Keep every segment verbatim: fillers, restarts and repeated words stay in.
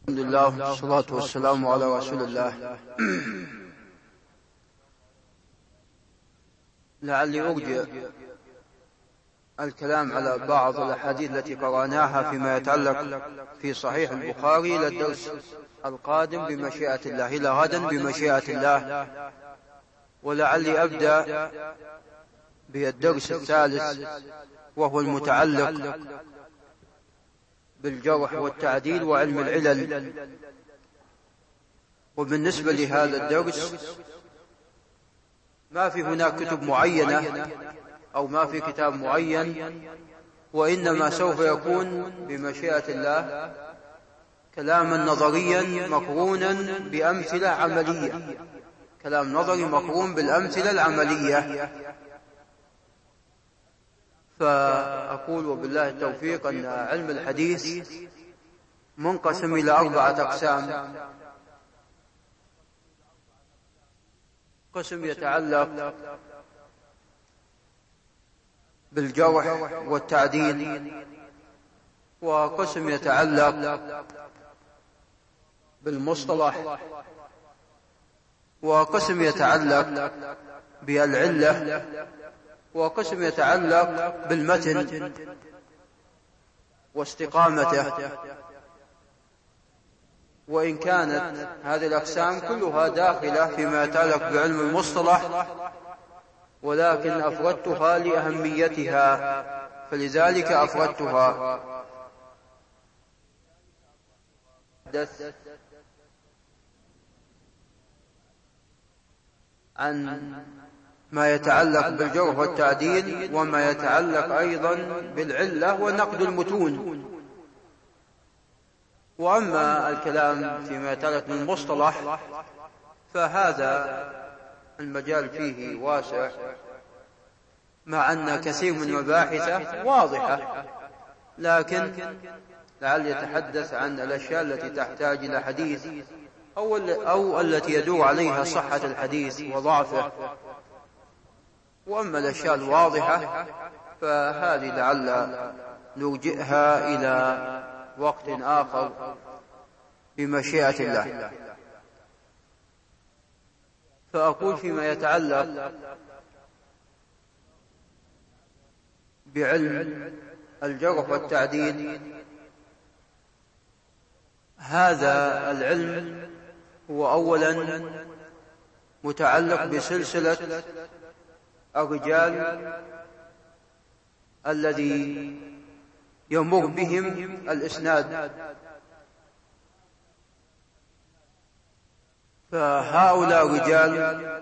الحمد لله والصلاة والسلام على رسول الله. لعلي أرجع الكلام على بعض الأحاديث التي قرأناها فيما يتعلق في صحيح البخاري إلى الدرس القادم بمشيئة الله، إلى غدا بمشيئة الله. ولعلي أبدأ بالدرس الثالث وهو المتعلق بالجرح والتعديل وعلم العلل. وبالنسبة لهذا الدرس ما في هناك كتب معينة أو ما في كتاب معين، وإنما سوف يكون بمشيئة الله كلاما نظريا مقرونا بأمثلة عملية، كلام نظري مقرون بالأمثلة العملية. فأقول وبالله التوفيق أن علم الحديث منقسم إلى أربعة أقسام. قسم يتعلق بالجرح والتعديل، وقسم يتعلق بالمصطلح، وقسم يتعلق بالعلة، وقسم يتعلق بالمتن واستقامته. وإن كانت هذه الأقسام كلها داخلة فيما يتعلق بعلم المصطلح، ولكن أفردتها لأهميتها، فلذلك أفردتها. عن ما يتعلق بالجرح والتعديل، وما يتعلق أيضا بالعلة ونقد المتون. وأما الكلام فيما يتعلق بالمصطلح فهذا المجال فيه واسع، مع أن كثير من مباحثه واضحة، لكن لعل يتحدث عن الأشياء التي تحتاج إلى حديث أو, أو التي يدور عليها صحة الحديث وضعفه. وأما الأشياء الواضحة فهذه لعل نرجئها إلى وقت آخر بمشيئة الله. فأقول فيما يتعلق بعلم الجرح والتعديل، هذا العلم هو أولا متعلق بسلسلة الرجال الذي يمر بهم الإسناد. فهؤلاء الرجال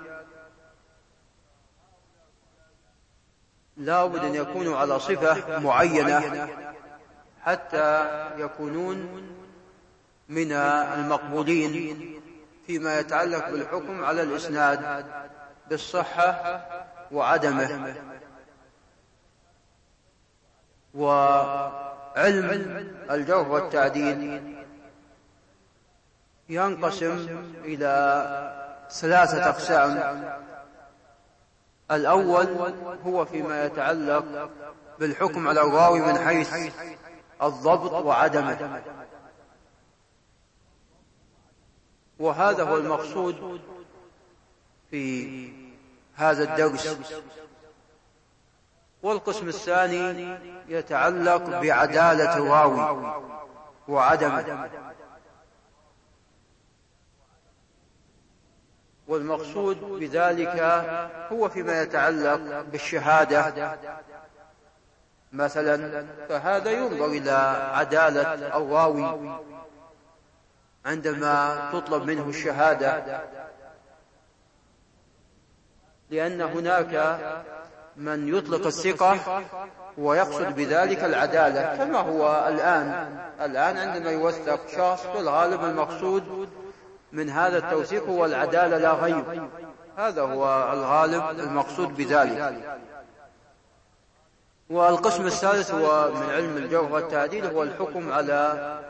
لا بد أن يكونوا على صفة معينة حتى يكونون من المقبولين فيما يتعلق بالحكم على الإسناد بالصحة وعدمه. وعلم الجرح والتعديل ينقسم إلى ثلاثة أقسام. الأول هو فيما يتعلق بالحكم على الراوي من حيث الضبط وعدمه، وهذا هو المقصود في هذا الدرس. والقسم الثاني يتعلق بعدالة الراوي وعدمه، والمقصود بذلك هو فيما يتعلق بالشهادة مثلا، فهذا ينظر إلى عدالة الراوي عندما تطلب منه الشهادة، لأن هناك من يطلق الثقة ويقصد بذلك العدالة، كما هو الآن الآن عندما يوثق شخص في الغالب المقصود من هذا التوثيق هو العدالة لا غير، هذا هو الغالب المقصود بذلك. والقسم الثالث هو من علم الجرح والتعديل، هو الحكم على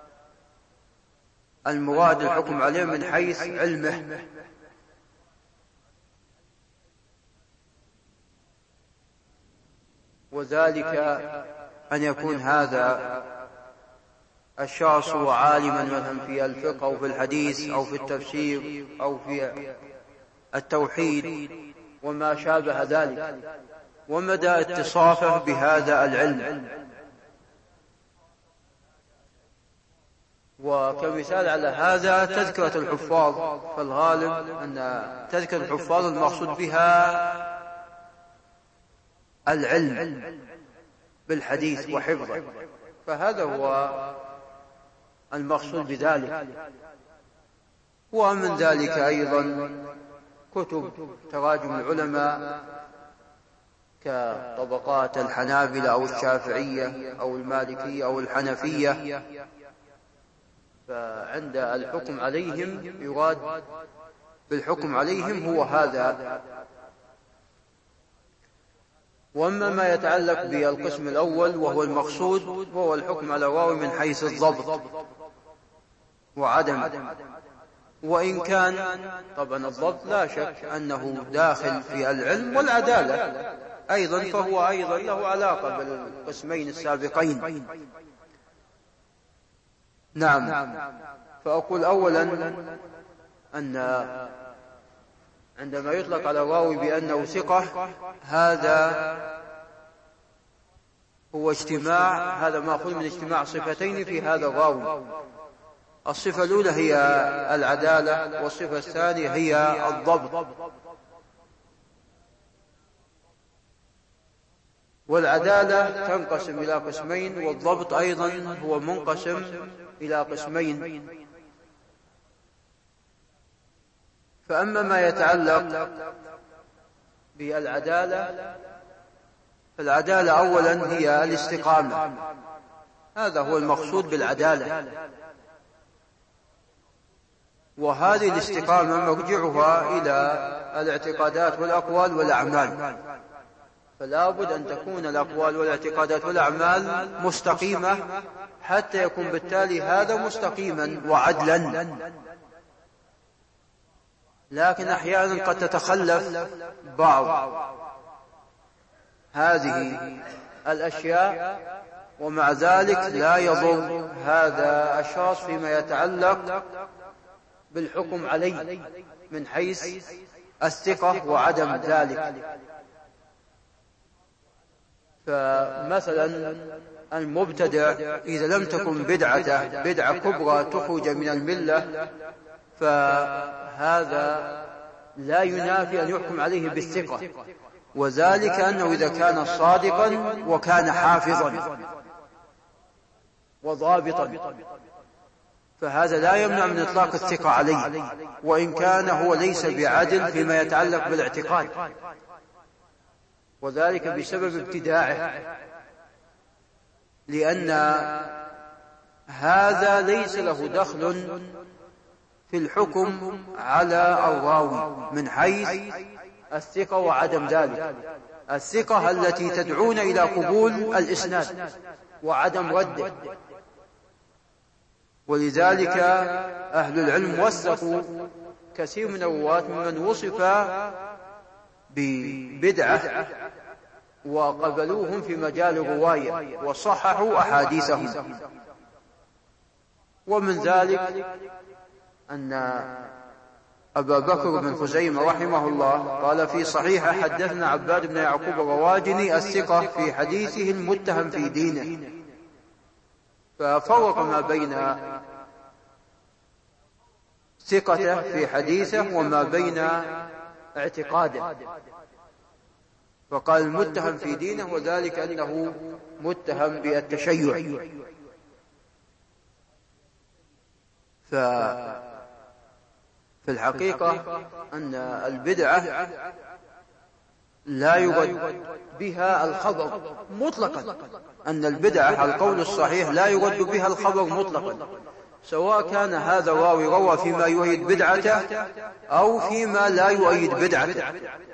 المراد الحكم عليه من حيث علمه، وذلك أن يكون هذا الشخص هو عالما مثلا في الفقه أو في الحديث أو في التفسير أو في التوحيد وما شابه ذلك، ومدى اتصافه بهذا العلم. وكمثال على هذا تذكرة الحفاظ، فالغالب أن تذكرة الحفاظ المقصود بها العلم بالحديث وحفظه، فهذا هو المقصود بذلك. ومن ذلك أيضا كتب تراجم العلماء كطبقات الحنابلة أو الشافعية أو المالكية أو الحنفية، فعند الحكم عليهم يراد بالحكم عليهم هو هذا. وأما ما يتعلق بالقسم الأول وهو المقصود وهو الحكم على الراوي من حيث الضبط وعدم، وإن كان طبعا الضبط لا شك أنه داخل في العلم والعدالة أيضا، فهو أيضا له علاقة بالقسمين السابقين. نعم. فأقول أولا أن عندما يطلق على الراوي بأنه ثقة، هذا هو اجتماع، هذا مأخوذ من اجتماع صفتين في هذا الراوي. الصفة الأولى هي العدالة، والصفة الثانية هي الضبط. والعدالة تنقسم إلى قسمين، والضبط أيضا هو منقسم إلى قسمين. فأما ما يتعلق بالعدالة، فالعدالة أولا هي الاستقامة، هذا هو المقصود بالعدالة، وهذه الاستقامة مرجعها إلى الاعتقادات والأقوال والأعمال، فلا بد أن تكون الأقوال والاعتقادات والأعمال مستقيمة حتى يكون بالتالي هذا مستقيما وعدلا. لكن أحيانا قد تتخلف بعض هذه الأشياء، ومع ذلك لا يضر هذا الشخص فيما يتعلق بالحكم عليه من حيث الثقة وعدم ذلك. فمثلا المبتدع إذا لم تكن بدعته بدعة كبرى تخرج من الملة، فهذا لا ينافي أن يحكم عليه بالثقة، وذلك أنه إذا كان صادقا وكان حافظا وضابطا، فهذا لا يمنع من إطلاق الثقة عليه، وإن كان هو ليس بعدل فيما يتعلق بالاعتقاد، وذلك بسبب ابتداعه، لأن هذا ليس له دخل في الحكم على الراوي من حيث الثقة وعدم ذلك. الثقة التي تدعون إلى قبول الإسناد وعدم رده، ولذلك أهل العلم وثقوا كثير من الرواة ممن وصف ببدعة وقبلوهم في مجال الرواية وصححوا أحاديثهم. ومن ذلك أن أبا بكر بن خزيمة رحمه الله قال في صحيح: حدثنا عباد بن يعقوب الرواجني الثقة في حديثه المتهم في دينه، ففرق ما بين ثقته في حديثه وما بين اعتقاده، فقال المتهم في دينه، وذلك أنه متهم بالتشيع. ففي الحقيقة أن البدعة لا يرد بها الخبر مطلقا، أن البدعة القول الصحيح لا يرد بها الخبر مطلقا، سواء كان هذا راوي روى فيما يؤيد بدعته أو فيما لا يؤيد بدعته.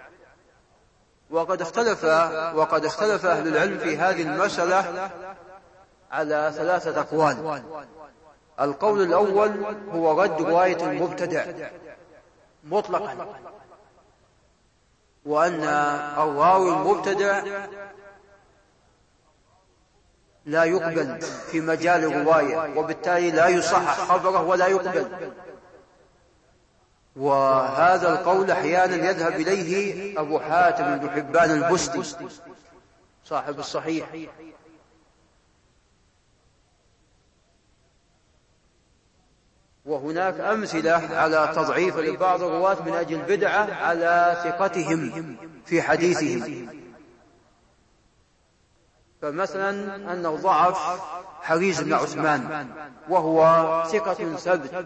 وقد اختلف وقد اختلف أهل العلم في هذه المسألة على ثلاثة أقوال. القول الأول هو رد رواية المبتدع مطلقا، وأن الراوي المبتدع لا يقبل في مجال الرواية، وبالتالي لا يصحح خبره ولا يقبل. وهذا القول أحيانا يذهب إليه أبو حاتم بن حبان البستي صاحب الصحيح. وهناك أمثلة على تضعيف لبعض الرواة من أجل بدعة على ثقتهم في حديثهم. فمثلا أنه ضعف حريز بن عثمان وهو ثقة ثبت،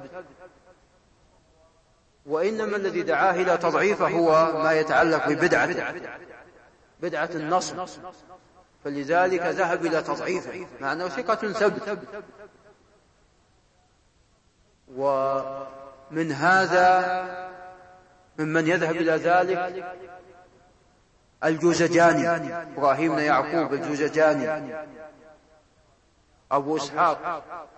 وإنما الذي دعاه إلى تضعيفه هو ما يتعلق ببدعة بدعة النصب، فلذلك ذهب إلى تضعيفه مع أنه ثقة ثبت. ومن هذا ممن يذهب إلى ذلك الجوزجاني، إبراهيم بن يعقوب الجوزجاني أبو إسحاق،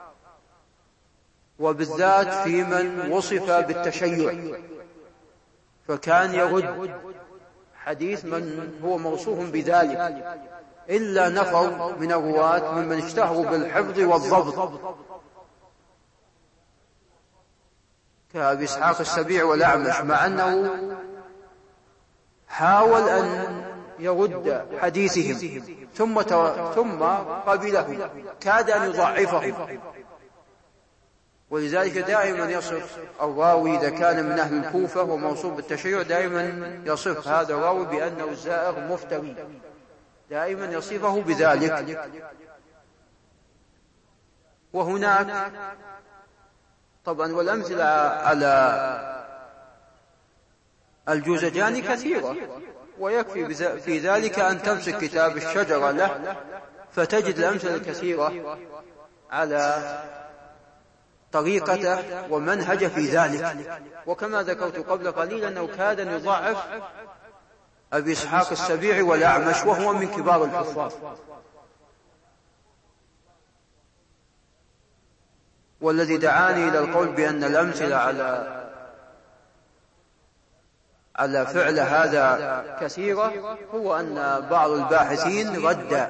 وبالذات في من وصف بالتشيع، فكان يرد حديث من هو موصوف بذلك، إلا نفر من الرواة ممن اشتهروا بالحفظ والضبط كأبي إسحاق السبيع والأعمش، مع أنه حاول أن يرد حديثهم ثم ثم قبله، كاد أن يضعفه. ولذلك دائما يصف الراوي إذا كان من أهل الكوفة وموصوف بالتشيع دائما يصف هذا الراوي بأنه زائغ مفتري، دائما يصفه بذلك. وهناك طبعا والأمثلة على الجوزجاني كثيرة، ويكفي في ذلك أن تمسك كتاب الشجرة له فتجد الأمثلة الكثيرة على طريقته ومنهجه في ذلك. وكما ذكرت قبل قليل أنه كاد أن يضعف أبي إسحاق السبيعي والأعمش وهو من كبار الحفاظ. والذي دعاني إلى القول بأن الأمثلة على على فعل هذا كثيرة هو أن بعض الباحثين رد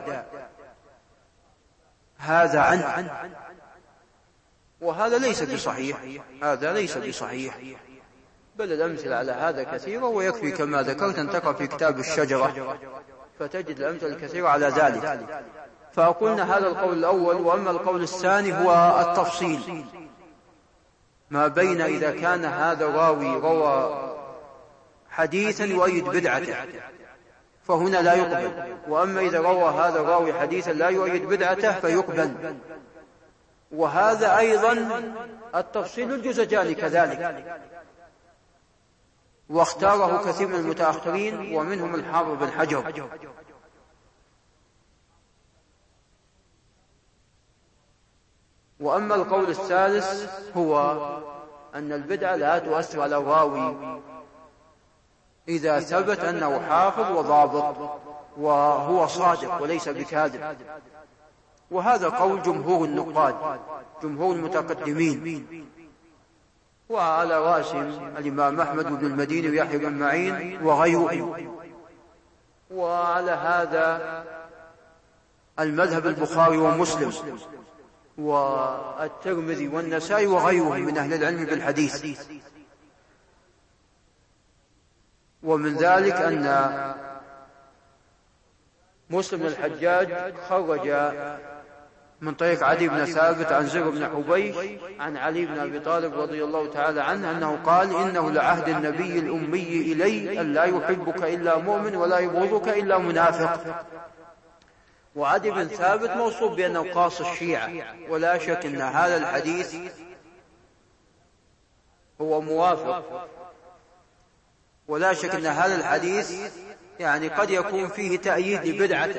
هذا عنه، وهذا ليس بصحيح، هذا ليس بصحيح، بل الأمثلة على هذا كثيرة، ويكفي كما ذكرت أن تقرأ في كتاب الشجرة فتجد الأمثلة الكثيرة على ذلك. فقلنا هذا القول الأول. وأما القول الثاني هو التفصيل ما بين إذا كان هذا راوي روى حديثا يؤيد بدعته فهنا لا يقبل، وأما إذا روى هذا الراوي حديثا لا يؤيد بدعته فيقبل. وهذا أيضا التفصيل الجوزجاني كذلك، واختاره كثير من المتأخرين ومنهم الحافظ بن حجر. وأما القول الثالث هو أن البدعة لا تؤثر على الراوي إذا ثبت أنه حافظ وضابط وهو صادق وليس بكاذب، وهذا قول جمهور النقاد جمهور المتقدمين، وعلى رأسهم الإمام أحمد بن المديني ويحيى بن معين وغيرهم. وعلى هذا المذهب البخاري ومسلم والترمذي والنسائي وغيرهم من أهل العلم بالحديث. ومن ذلك أن مسلم الحجاج خرج من طريق علي بن ثابت عن زر بن حبيش عن علي بن أبي طالب رضي الله تعالى عنه أنه قال: إنه لعهد النبي الأمي إلي أن لا يحبك إلا مؤمن ولا يبغضك إلا منافق. وعلي بن ثابت موصوف بأنه قاص الشيعة، ولا شك أن هذا الحديث هو موافق، ولا شك أن هذا الحديث يعني قد يكون فيه تأييد لبدعته،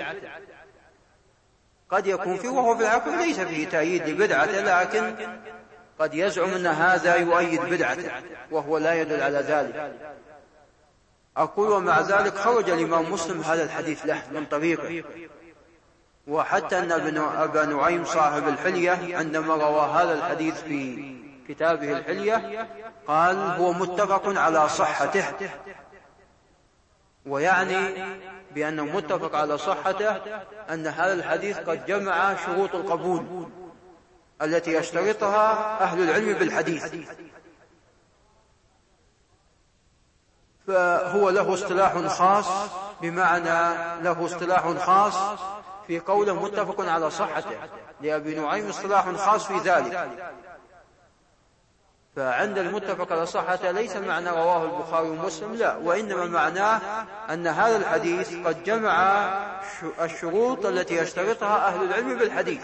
قد يكون فيه وهو في الحقيقة ليس فيه تأييد لبدعته، لكن قد يزعم أن هذا يؤيد بدعته وهو لا يدل على ذلك. أقول ومع ذلك خرج الإمام مسلم هذا الحديث له من طريقه، وحتى أن ابن أبا نعيم صاحب الحلية عندما روى هذا الحديث في كتابه الحلية قال: هو متفق على صحته. ويعني بأنه متفق على صحته أن هذا الحديث قد جمع شروط القبول التي يشترطها أهل العلم بالحديث، فهو له اصطلاح خاص، بمعنى له اصطلاح خاص في قوله متفق على صحته، لأبي نعيم اصطلاح خاص في ذلك. فعند المتفق على صحته ليس معنى رواه البخاري ومسلم، لا، وإنما معناه أن هذا الحديث قد جمع الشروط التي يشترطها أهل العلم بالحديث.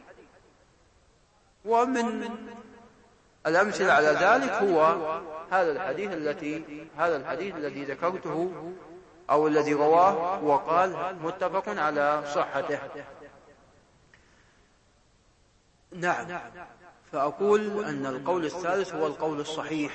ومن الأمثلة على ذلك هو هذا الحديث التي هذا الحديث الذي ذكرته أو الذي رواه وقال متفق على صحته. نعم، فأقول أن القول الثالث هو القول الصحيح،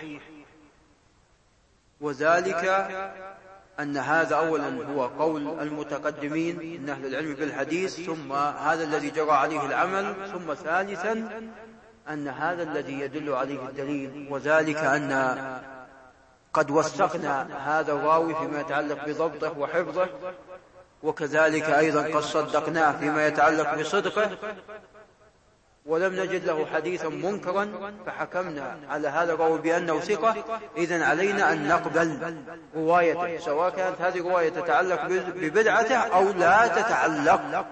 وذلك أن هذا أولا هو قول المتقدمين من أهل العلم بالحديث، ثم هذا الذي جرى عليه العمل، ثم ثالثا أن هذا الذي يدل عليه الدليل، وذلك أن قد وثقنا هذا الراوي فيما يتعلق بضبطه وحفظه، وكذلك أيضا قد صدقناه فيما يتعلق بصدقه، ولم نجد له حديثا منكرا فحكمنا على هذا الراوي بأنه ثقة. إذن علينا أن نقبل روايته، سواء كانت هذه الرواية تتعلق ببدعته أو لا تتعلق.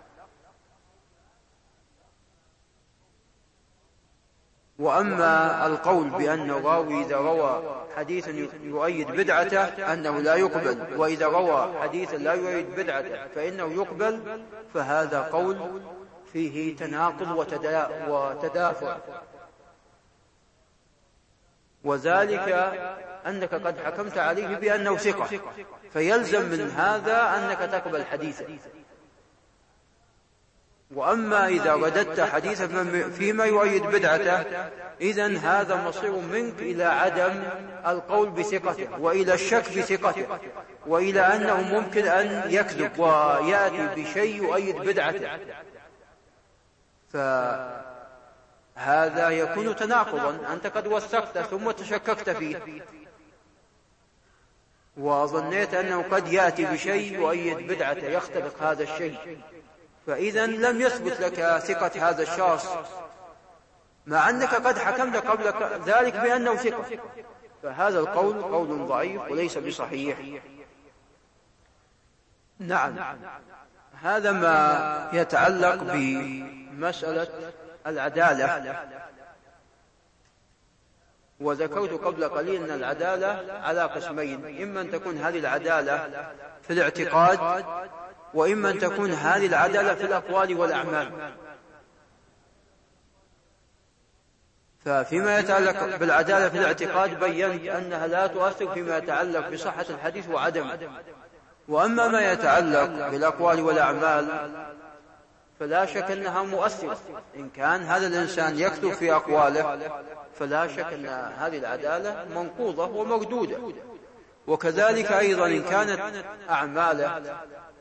وأما القول بأن الراوي إذا روى حديثا يؤيد بدعته أنه لا يقبل، وإذا روى حديثا لا يؤيد بدعته فإنه يقبل، فهذا قول فيه تناقض وتدافع، وذلك أنك قد حكمت عليه بأنه ثقة، فيلزم من هذا أنك تقبل حديثا. وأما إذا رددت حديثا فيما يؤيد بدعته، إذن هذا مصير منك إلى عدم القول بثقته، وإلى الشك بثقته، وإلى أنه ممكن أن يكذب ويأتي بشيء يؤيد بدعته، فهذا يكون تناقضا. أنت قد وثقت ثم تشككت فيه وظنيت أنه قد يأتي بشيء يؤيد بدعته يختلق هذا الشيء، فإذا لم يثبت لك ثقة هذا الشخص، مع أنك قد حكمت قبل ذلك بأنه ثقة، فهذا القول قول ضعيف وليس بصحيح. نعم، هذا ما يتعلق بمسألة العدالة. وذكرت قبل قليل أن العدالة على قسمين، إما أن تكون هذه العدالة في الاعتقاد، وإما أن تكون هذه العدالة في الأقوال والأعمال. ففيما يتعلق بالعدالة في الاعتقاد بيّنت أنها لا تؤثر فيما يتعلق بصحة الحديث وعدمه، وأما ما يتعلق بالأقوال والأعمال فلا شك أنها مؤثرة. إن كان هذا الإنسان يكذب في أقواله فلا شك أن هذه العدالة منقوضة ومردودة، وكذلك أيضا إن كانت أعماله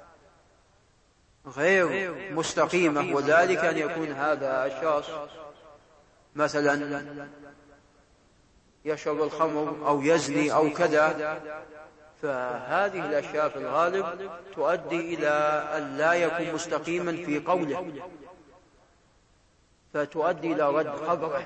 غير مستقيمة، وذلك أن يكون هذا الشخص مثلا يشرب الخمر أو يزني أو كذا، فهذه الأشياء في الغالب تؤدي إلى أن لا يكون مستقيما في قوله، فتؤدي إلى رد خبره،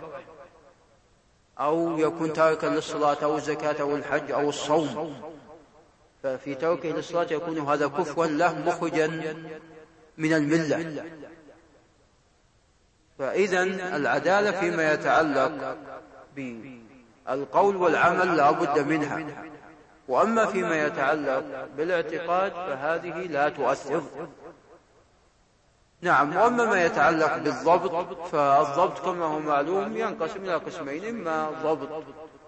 أو يكون تاركا للصلاة أو الزكاة أو الحج أو الصوم، ففي تركه للصلاة يكون هذا كفرا له مخرجا من الملة. فإذن العدالة فيما يتعلق بالقول والعمل لا بد منها، وأما فيما يتعلق بالاعتقاد فهذه لا تؤثر. نعم، وأما ما يتعلق بالضبط فالضبط كما هو معلوم ينقسم إلى قسمين، إما ضبط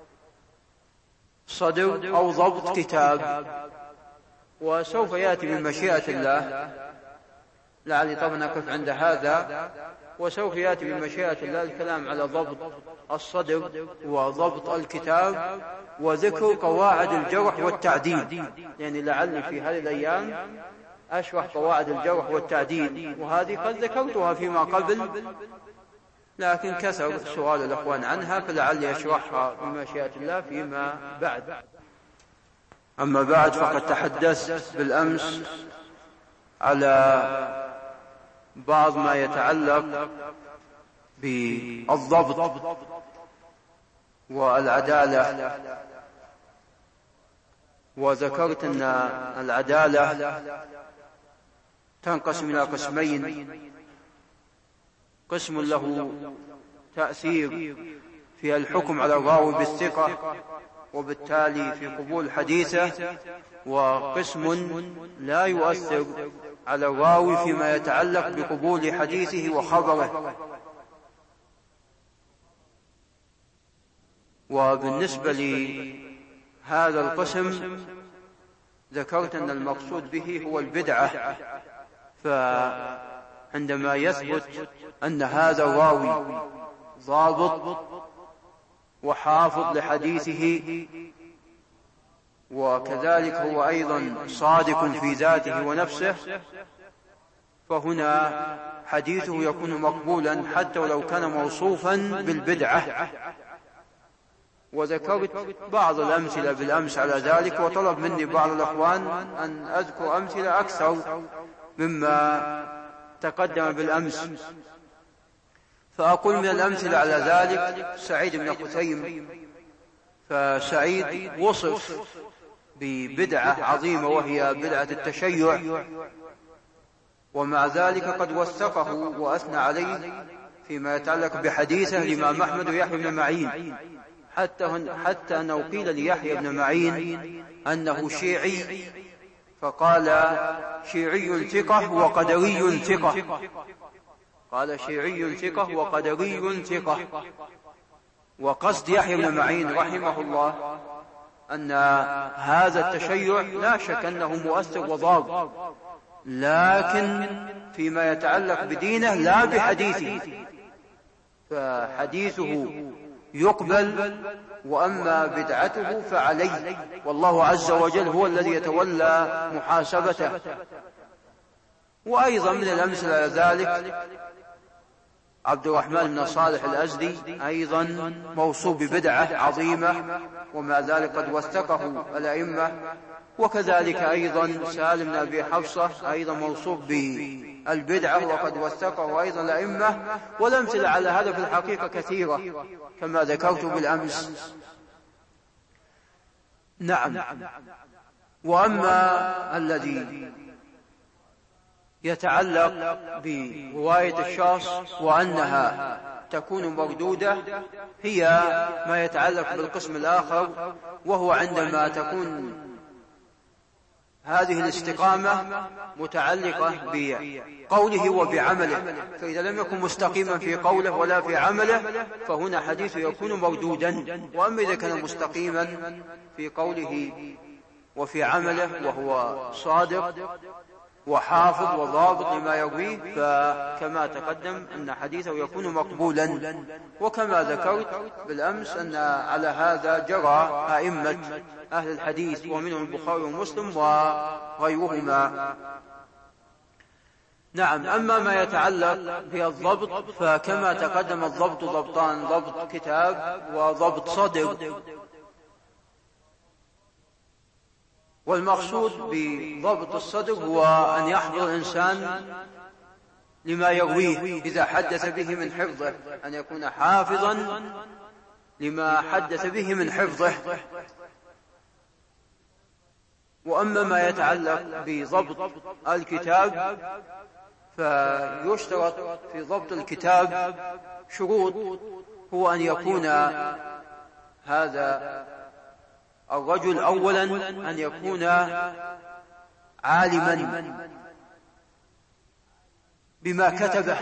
صدر أو ضبط كتاب، وسوف يأتي بمشيئة الله، لعلي طبعا أقف عند هذا، وسوف يأتي بمشيئة الله الكلام على ضبط الصدر وضبط الكتاب وذكر قواعد الجرح والتعديل، يعني لعلي في هذه الأيام أشرح قواعد الجرح والتعديل، وهذه قد ذكرتها فيما قبل لكن كثر سؤال الأخوان عنها، فلعلي أشرحها بمشيئة الله فيما بعد. أما بعد، فقد تحدثت بالأمس على بعض ما يتعلق بالضبط والعدالة، وذكرت أن العدالة تنقسم إلى قسمين: قسم له تأثير في الحكم على الراوي بالثقة وبالتالي في قبول حديثه، وقسم لا يؤثر على الراوي فيما يتعلق بقبول حديثه وخبره. وبالنسبة لهذا القسم ذكرت أن المقصود به هو البدعة، فعندما يثبت أن هذا الراوي ضابط وحافظ لحديثه، وكذلك هو أيضا صادق في ذاته ونفسه، فهنا حديثه يكون مقبولا حتى ولو كان موصوفا بالبدعة. وذكرت بعض الأمثلة بالأمس على ذلك، وطلب مني بعض الأخوان أن أذكر أمثلة أكثر مما تقدم بالأمس، فأقول من الأمثلة على ذلك سعيد بن قتيم. فسعيد وصف ببدعة عظيمة وهي بدعة التشيع، ومع ذلك قد وثقه وأثنى عليه فيما يتعلق بحديثه الإمام أحمد ويحيى بن معين، حتى حتى أنه قيل ليحيى بن معين أنه شيعي، فقال شيعي ثقة وقدري ثقة، قال شيعي ثقة وقدري ثقة. وقصد يحيى بن معين رحمه الله أن هذا التشيع لا شك أنه مؤثر وضاب، لكن فيما يتعلق بدينه لا بحديثه، فحديثه يقبل، وأما بدعته فعليه، والله عز وجل هو الذي يتولى محاسبته. وأيضا من الأمثلة على ذلك عبد الرحمن بن صالح الأزدي، أيضا موصوف ببدعة عظيمة، ومع ذلك قد وثقه الأئمة. وكذلك أيضا سالم بن أبي حفصة، أيضا موصوف بالبدعة وقد وثقه أيضا الأئمة. والأمثلة على هذا في الحقيقة كثيرة كما ذكرت بالأمس. نعم. وأما الذي يتعلق برواية الشخص وأنها تكون مردودة، هي ما يتعلق بالقسم الآخر، وهو عندما تكون هذه الاستقامة متعلقة بقوله وبعمله، فإذا لم يكن مستقيما في قوله ولا في عمله فهنا حديثه يكون مردودا. وأما إذا كان مستقيما في قوله وفي عمله وهو صادق وحافظ وضابط لما يرويه، فكما تقدم أن حديثه يكون مقبولا. وكما ذكرت بالأمس أن على هذا جرى أئمة أهل الحديث، ومنهم البخاري ومسلم وغيرهما. نعم. أما ما يتعلق بالضبط فكما تقدم الضبط ضبطان: ضبط كتاب وضبط صدر. والمقصود بضبط الصدر هو أن يحضر الإنسان لما يرويه إذا حدث به من حفظه، أن يكون حافظا لما حدث به من حفظه. وأما ما يتعلق بضبط الكتاب فيشترط في ضبط الكتاب شروط، هو أن يكون هذا الرجل أولا أن يكون عالما بما كتبه.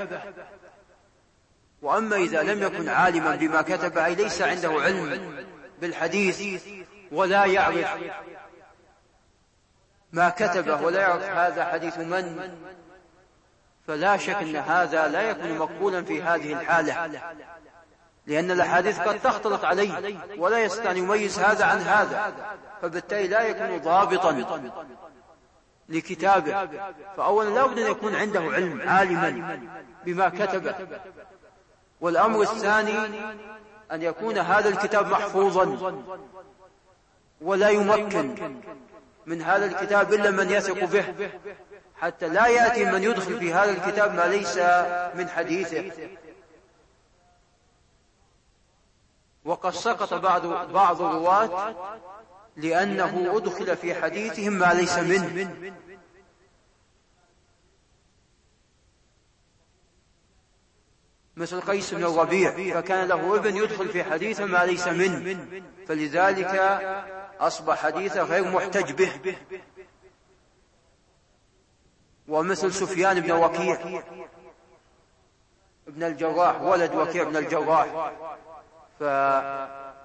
وأما إذا لم يكن عالما بما كتبه، أي ليس عنده علم بالحديث ولا يعرف ما كتبه ولا يعرف هذا حديث من، فلا شك أن هذا لا يكون مقبولا في هذه الحالة، لأن الأحاديث قد تختلط عليه ولا يستطيع أن يميز هذا عن هذا، فبالتالي لا يكون ضابطا لكتابه. فأولا لا بد أن يكون عنده علم، عالما بما كتبه. والأمر الثاني أن يكون هذا الكتاب محفوظا، ولا يمكن من هذا الكتاب إلا من يثق به، حتى لا يأتي من يدخل في هذا الكتاب ما ليس من حديثه. وقد سقط بعض بعض الرواة لأنه أدخل في حديثهم ما ليس منه، مثل قيس بن الربيع، فكان له ابن يدخل في حديثه ما ليس منه، فلذلك أصبح حديثه غير محتج به. ومثل سفيان بن وكيع ابن الجراح، ولد وكيع بن الجراح، فكان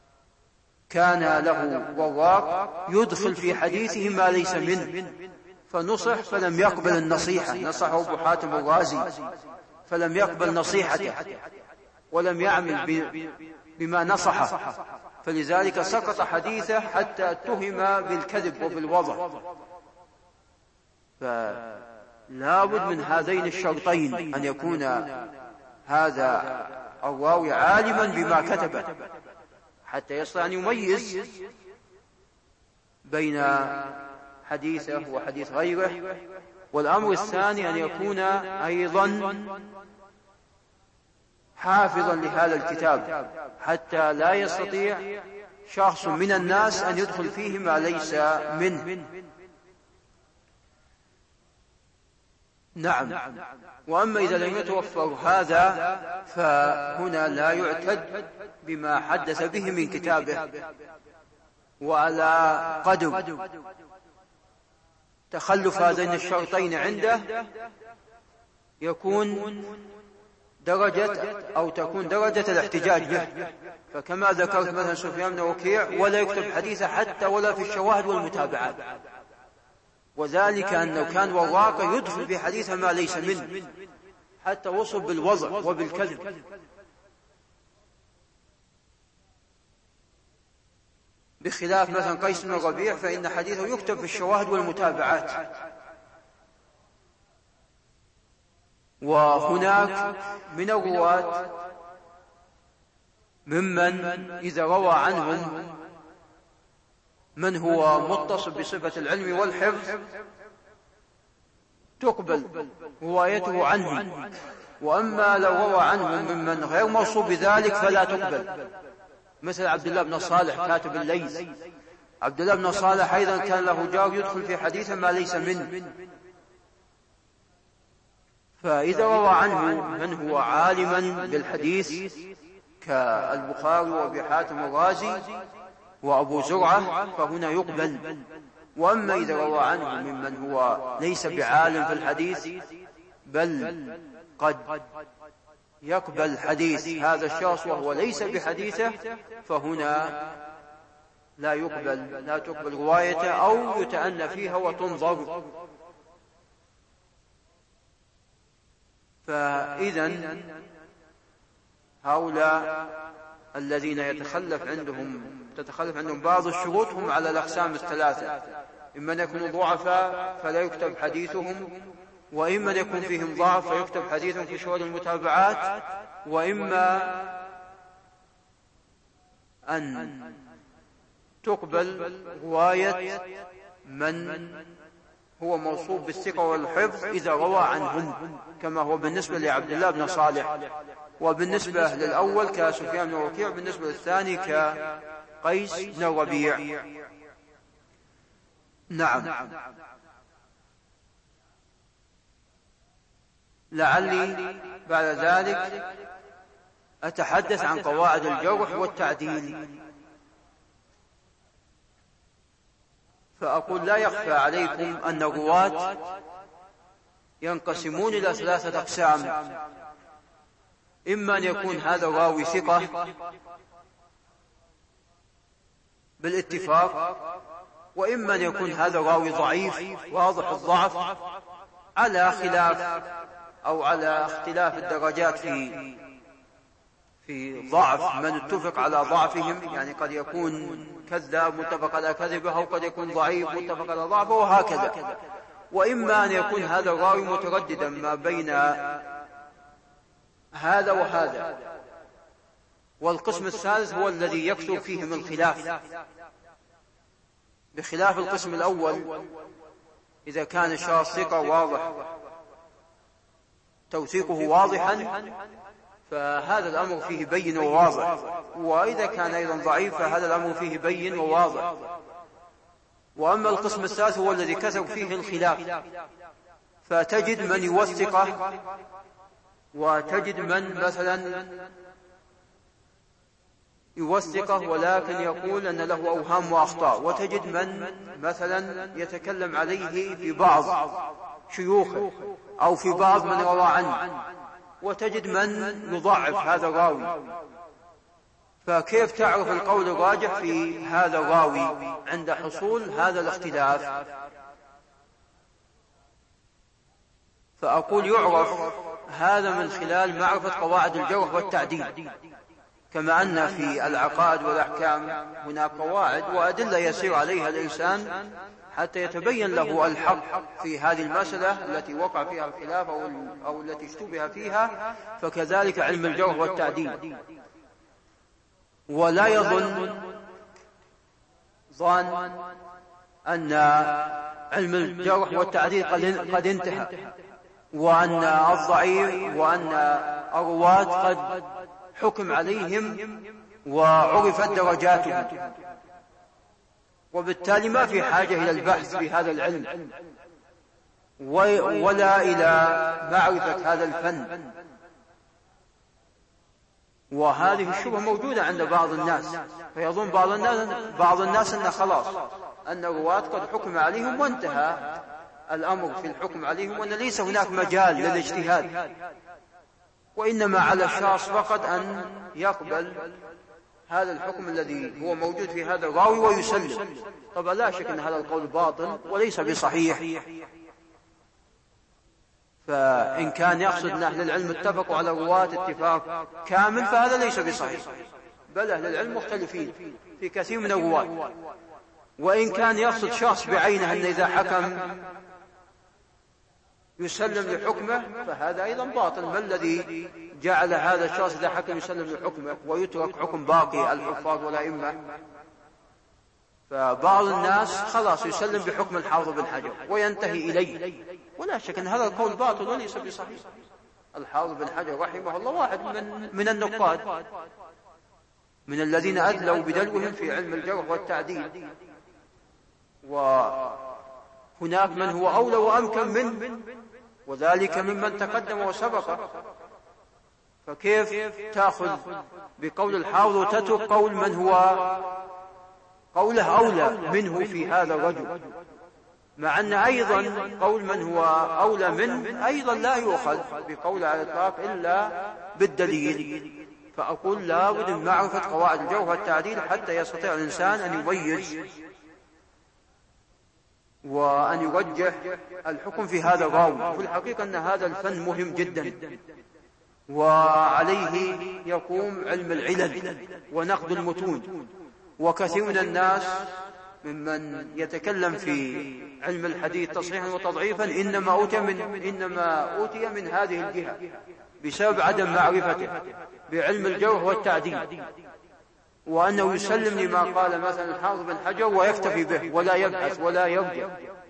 له وراق يدخل في حديثه ما ليس منه، فنصح فلم يقبل النصيحة، نصحه أبو حاتم الرازي فلم يقبل نصيحته ولم يعمل بما نصحه، فلذلك سقط حديثه حتى اتهم بالكذب وبالوضع. فلا بد من هذين الشرطين، أن يكون هذا الراوي عالما بما كتب حتى يستطيع أن يميز بين حديثه وحديث غيره. والأمر الثاني أن يكون أيضا حافظا لهذا الكتاب، حتى لا يستطيع شخص من الناس أن يدخل فيه ما ليس منه. نعم. وأما إذا لم يتوفر هذا فهنا لا يعتد بما حدث به من كتابه، وعلى قدر تخلف هذين الشرطين عنده يكون درجة أو تكون درجة الاحتجاج به. فكما ذكرت مثلا سفيان بن وكيع ولا يكتب حديثه حتى ولا في الشواهد والمتابعات، وذلك أنه كان وراقه يدخل في حديثه ما ليس منه حتى وصف بالوضع وبالكذب. بخلاف مثلا قيس بن الربيع فإن حديثه يكتب في الشواهد والمتابعات. وهناك من الرواة ممن إذا روى عنهم من هو متصف بصفة العلم والحفظ تقبل روايته عنه، وأما لو روى عنهم ممن غير موصوف بذلك فلا تقبل، مثل عبد الله بن صالح كاتب الليث. عبد الله بن صالح أيضا كان له جار يدخل في حديثه ما ليس منه، فإذا روى عنه من هو عالما بالحديث كالبخاري وأبي حاتم الرازي وأبو زرعة فهنا يقبل. وأما إذا روى عنه ممن هو ليس بعالم في الحديث بل قد يقبل حديث هذا الشخص وهو ليس بحديثه فهنا لا يقبل لا تقبل روايته أو يتأنى فيها وتنظر. فإذا هؤلاء الذين يتخلف عندهم تتخلف عندهم بعض الشروط هم على الأقسام الثلاثة: إما أن يكونوا ضعفاء فلا يكتب حديثهم، وإما أن يكون فيهم ضعف فيكتب حديثهم في شواهد المتابعات، وإما أن تقبل رواية من هو موصوف بالثقة والحفظ إذا روى عنهم، كما هو بالنسبة لعبد الله بن صالح، وبالنسبة للأول كسفيان بن وكيع، بالنسبة للثاني كقيس بن الربيع. نعم. لعلي بعد ذلك أتحدث عن قواعد الجرح والتعديل، فأقول لا يخفى عليكم أن الرواة ينقسمون إلى ثلاثة أقسام: إما أن يكون هذا الراوي ثقة بالاتفاق، وإما أن يكون هذا الراوي ضعيف واضح الضعف على خلاف أو على اختلاف الدرجات في في ضعف من اتفق على ضعفهم، يعني قد يكون كذاب متفق على كذبه، أو قد يكون ضعيف متفق على ضعفه، وهكذا. وإما أن يكون هذا الراوي مترددا ما بين هذا وهذا. والقسم الثالث هو الذي يكثر فيهم الخلاف، بخلاف القسم الأول إذا كان الشخص ثقة واضح توثيقه واضحا فهذا الأمر فيه بين وواضح، وإذا كان أيضا ضعيف فهذا الأمر فيه بين وواضح. وأما القسم الثالث هو الذي كثر فيه الخلاف، فتجد من يوثقه وتجد من مثلا يوثقه ولكن يقول أن له أوهام وأخطاء، وتجد من مثلا يتكلم عليه في بعض شيوخه أو في بعض من روى عنه، وتجد من يضعف هذا الراوي. فكيف تعرف القول الراجح في هذا الراوي عند حصول هذا الاختلاف؟ فأقول يعرف هذا من خلال معرفة قواعد الجرح والتعديل، كما أن في العقائد والأحكام هناك قواعد وأدلة يسير عليها الإنسان حتى يتبين له الحق في هذه المسألة التي وقع فيها الخلاف أو, أو التي اشتبه فيها. فكذلك علم الجرح والتعديل. ولا يظن ظان أن علم الجرح والتعديل قد انتهى، وأن الضعيف وأن الرواة قد حكم عليهم وعرفت درجاتهم، وبالتالي ما في حاجة إلى البحث في هذا العلم ولا إلى معرفة هذا الفن. وهذه الشبهة موجودة عند بعض الناس، فيظن بعض الناس, بعض الناس أن خلاص أن الرواة قد حكم عليهم وانتهى الأمر في الحكم عليهم، وأن ليس هناك مجال للاجتهاد، وإنما على الشخص فقط أن يقبل هذا الحكم الذي هو موجود في هذا الراوي ويسلم. طبعا لا شك أن هذا القول باطل وليس بصحيح. فإن كان يقصد أن أهل العلم اتفقوا على الرواة اتفاق كامل فهذا ليس بصحيح، بل أهل العلم مختلفين في كثير من الرواة. وإن كان يقصد شخص بعينه أن إذا حكم يسلم لحكمه فهذا أيضا باطل. ما الذي جعل هذا الشخص إذا حكم يسلم لحكمه ويترك حكم باقي الحفاظ والأئمة؟ فبعض الناس خلاص يسلم بحكم الحافظ بن حجر وينتهي إليه، ولا شك أن هذا القول باطل وليس بصحيح. الحافظ بن حجر رحمه الله واحد من, من النقاد من الذين أدلوا بدلوهم في علم الجرح والتعديل، وهناك من هو أولى وأمكن منه، وذلك ممن تقدم وسبق. فكيف تأخذ بقول الحافظ وتترك قول من هو قوله أولى منه في هذا الرجل، مع أن أيضا قول من هو أولى منه أيضا لا يؤخذ بقول على الإطلاق إلا بالدليل. فأقول لا بد من معرفة قواعد الجرح والتعديل حتى يستطيع الإنسان أن يميز وأن يرجح الحكم في هذا الراوي. في الحقيقة أن هذا الفن مهم جدا، وعليه يقوم علم العلل ونقد المتون. وكثير من الناس ممن يتكلم في علم الحديث تصحيحا وتضعيفا إنما أوتي من, إنما أوتي من هذه الجهة بسبب عدم معرفته بعلم الجرح والتعديل، وأنه يسلم لما قال مثلا الحافظ بن حجر ويكتفي به ولا يبحث ولا يرجع.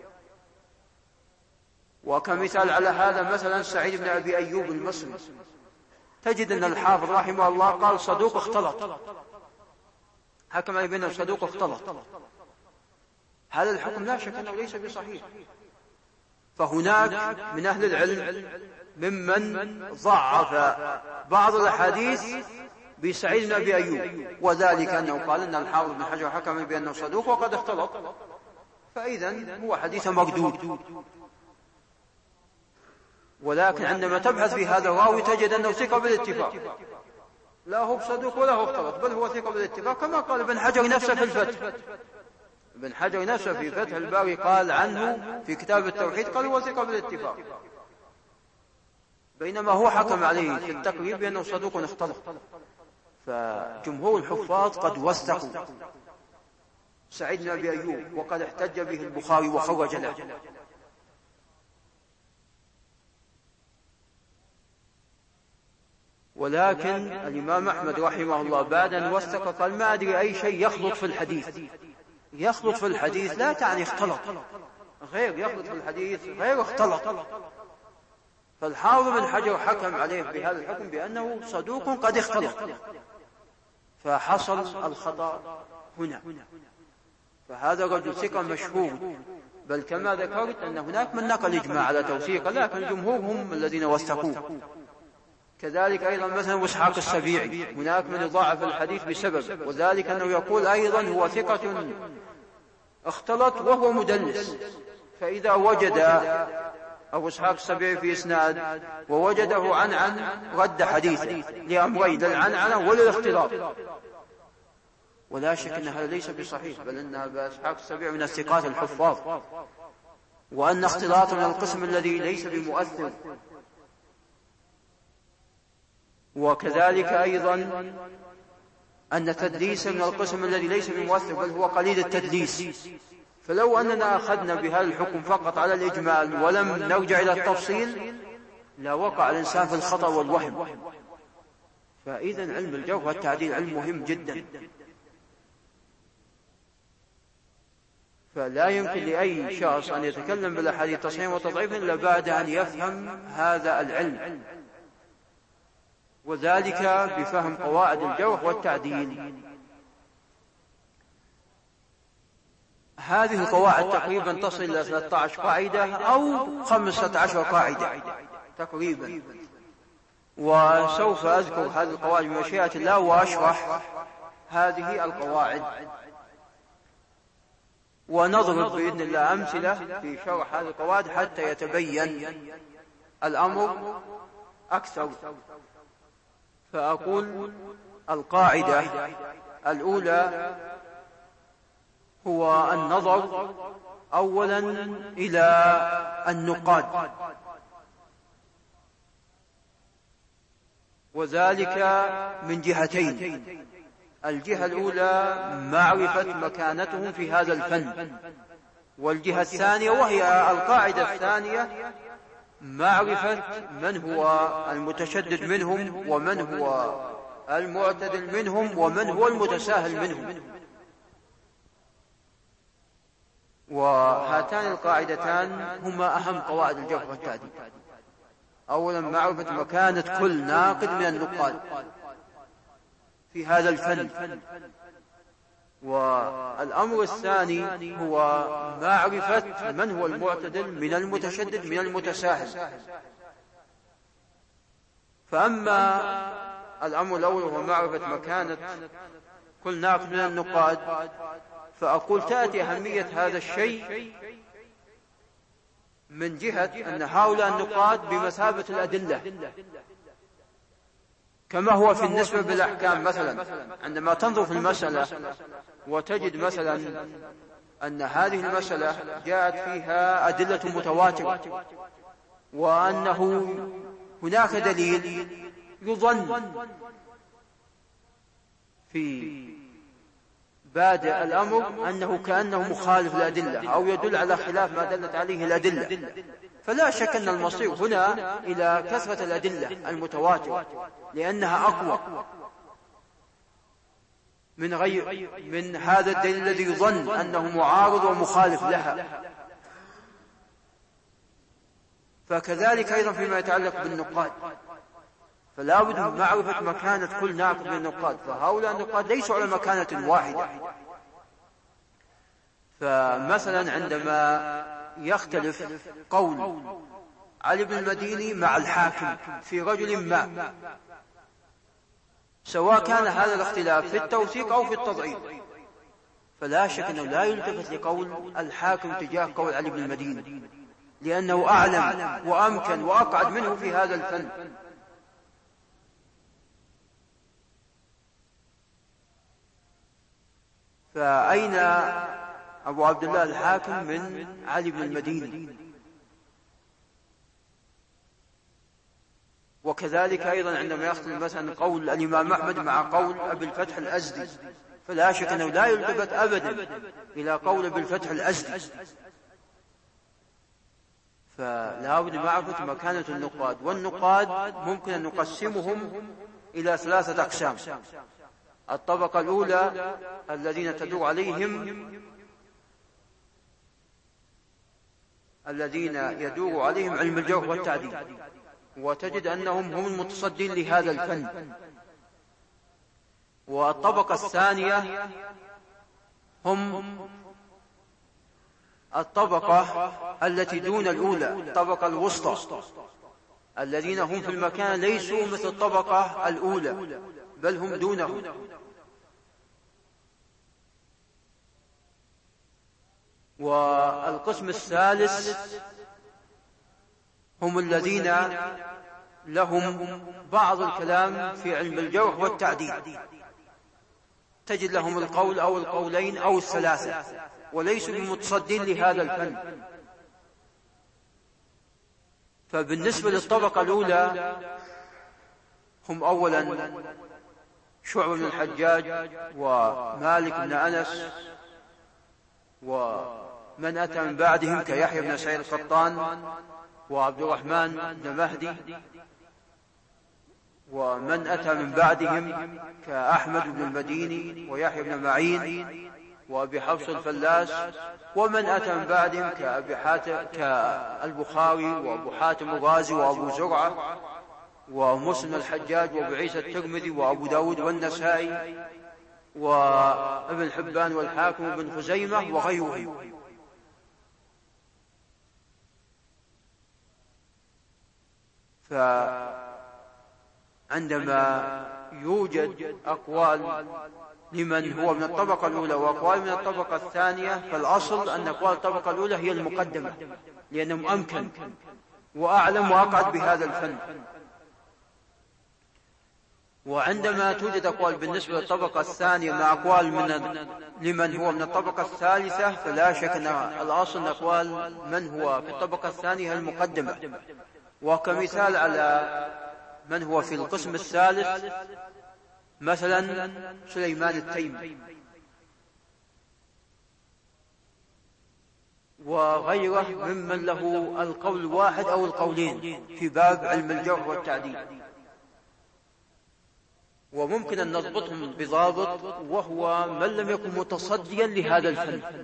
وكمثال على هذا مثلا سعيد بن أبي أيوب المصري، تجد أن الحافظ رحمه الله قال صدوق اختلط، حكم عليه بأنه صدوق اختلط. هذا الحكم لا شك أنه ليس بصحيح. فهناك من أهل العلم ممن ضعف بعض الأحاديث بسعيد بن أبي أيوب، وذلك أنه قال أن الحافظ بن حجر حكم بأنه صدوق وقد اختلط، فإذا هو حديث مردود. ولكن عندما تبحث في هذا الراوي تجد أنه ثقة بالاتفاق، لا هو صدوق ولا هو اختلط، بل هو ثقة بالاتفاق، كما قال ابن حجر نفسه في الفتح. ابن حجر نفسه في فتح الباري قال عنه في كتاب التوحيد قال هو ثقة بالاتفاق، بينما هو حكم عليه في التقريب بأنه صدوق اختلط. فجمهور الحفاظ قد وثقوا سعيد بن أبي أيوب وقد احتج به البخاري وخرج له. ولكن الإمام أحمد رحمه الله بعد أن وثق قال ما أدري أي شيء يخلط في الحديث، يخلط في الحديث لا تعني اختلط، غير يخلط في الحديث غير اختلط. فالحافظ بن حجر حكم عليه بهذا الحكم بأنه صدوق قد اختلط، فحصل الخطأ هنا. فهذا رجل ثقة مشهور، بل كما ذكرت أن هناك من نقل إجماع على توثيقه، لكن الجمهور هم الذين وثقوه. كذلك أيضا مثلا إسحاق السبيعي، هناك من يضاعف الحديث بسبب، وذلك أنه يقول أيضا هو ثقة اختلط وهو مدلس. فإذا وجد أبو إسحاق السبيعي في إسناد ووجده عن عن رد حديثه لأمرين، للعنعنة وللاختلاط. ولا شك أن هذا ليس بصحيح، بل أن أبو إسحاق السبيعي من الثقات الحفاظ، وأن اختلاط من القسم الذي ليس بمؤثر. وكذلك أيضا أن تدليس من القسم الذي ليس بمؤثر، بل هو قليل التدليس. فلو أننا أخذنا بهذا الحكم فقط على الإجمال ولم نرجع إلى التفصيل لا وقع الإنسان في الخطأ والوهم. فإذا علم الجرح والتعديل علم مهم جدا، فلا يمكن لأي شخص أن يتكلم بالأحاديث تصحيحا وتضعيفا إلا بعد أن يفهم هذا العلم، وذلك بفهم قواعد الجرح والتعديل. هذه القواعد تقريبا تصل إلى ثلاثة عشر قاعدة أو خمسة عشر قاعدة تقريبا، وسوف أذكر هذه القواعد بمشيئة الله وأشرح هذه القواعد، ونضرب بإذن الله أمثلة في شرح هذه القواعد حتى يتبين الأمر أكثر. فأقول القاعدة الأولى هو النظر أولا إلى النقاد، وذلك من جهتين. الجهة الأولى معرفة مكانتهم في هذا الفن، والجهة الثانية وهي القاعدة الثانية معرفة من هو المتشدد منهم ومن هو المعتدل منهم ومن هو المتساهل منهم. وهاتان القاعدتان هما أهم قواعد الجرح والتعديل. أولا معرفة مكانة كل ناقد من النقاد في هذا الفن، والأمر الثاني هو معرفة من هو المعتدل من المتشدد من المتساهل. فأما الأمر الأول هو معرفة مكانة كل ناقد من النقاد، فأقول تأتي أهمية هذا الشيء من جهة أن هؤلاء النقاد بمثابة الأدلة، كما هو في النسبة بالأحكام. مثلا عندما تنظر في المسألة وتجد مثلا أن هذه المسألة جاءت فيها أدلة متواترة، وأنه هناك دليل يظن في بادئ الأمر أنه كأنه مخالف الأدلة أو يدل على خلاف ما دلت عليه الأدلة، فلا شك أن المصير هنا إلى كثرة الأدلة المتواترة، لأنها أقوى من غير من هذا الدليل الذي يظن أنه معارض ومخالف لها. فكذلك أيضا فيما يتعلق بالنقاد، فلا بد من معرفة مكانة كل ناقد من النقاد، فهؤلاء النقاد ليسوا على مكانة واحدة. فمثلا عندما يختلف قول علي بن المديني مع الحاكم في رجل ما، سواء كان هذا الاختلاف في التوثيق أو في التضعيف، فلا شك أنه لا يلتفت لقول الحاكم تجاه قول علي بن المديني، لأنه أعلم وأمكن وأقعد منه في هذا الفن. فأين أبو عبد الله الحاكم من علي بن المديني؟ وكذلك أيضا عندما يختلف مثلا قول الإمام أحمد مع قول أبي الفتح الأزدي، فلا شك أنه لا يلتفت أبدا إلى قول أبي الفتح الأزدي. فلا بد معرفة مكانة النقاد، والنقاد ممكن أن نقسمهم إلى ثلاثة أقسام. الطبقة الأولى الذين تدور عليهم الذين يدور عليهم علم الجرح والتعديل، وتجد أنهم هم المتصدين لهذا الفن. والطبقة الثانية هم الطبقة التي دون الأولى، الطبقة الوسطى، الذين هم في المكان ليسوا مثل الطبقة الأولى بل هم دونه. والقسم الثالث هم الذين لهم بعض الكلام في علم الجرح والتعديل، تجد لهم القول أو القولين أو الثلاثة، وليسوا بمتصدين لهذا الفن. فبالنسبة للطبقة الأولى هم أولا شعبة بن الحجاج ومالك بن أنس ومن أتى من بعدهم كيحيى بن سعيد القطان وعبد الرحمن بن مهدي، ومن أتى من بعدهم كأحمد بن المديني ويحيى بن معين وأبي حفص الفلاس، ومن أتى من بعدهم كأبي حاتم كالبخاري وأبو حاتم الرازي وأبو زرعة ومسلم الحجاج وأبو عيسى الترمذي وأبو داود والنسائي وابن حبان والحاكم وابن خزيمة وغيرهم. فعندما يوجد أقوال لمن هو من الطبقة الأولى وأقوال من الطبقة الثانية، فالأصل أن أقوال الطبقة الأولى هي المقدمة، لأنهم أمكن وأعلم وأقعد بهذا الفن. وعندما توجد أقوال بالنسبة للطبقة الثانية مع أقوال من لمن هو من الطبقة الثالثة، فلا شك أن الأصل أن أقوال من هو في الطبقة الثانية المقدمة. وكمثال على من هو في القسم الثالث مثلا سليمان التيمي وغيره ممن له القول الواحد أو القولين في باب علم الجرح والتعديل، وممكن أن نضبطهم بضابط، وهو من لم يكن متصديا لهذا الفن.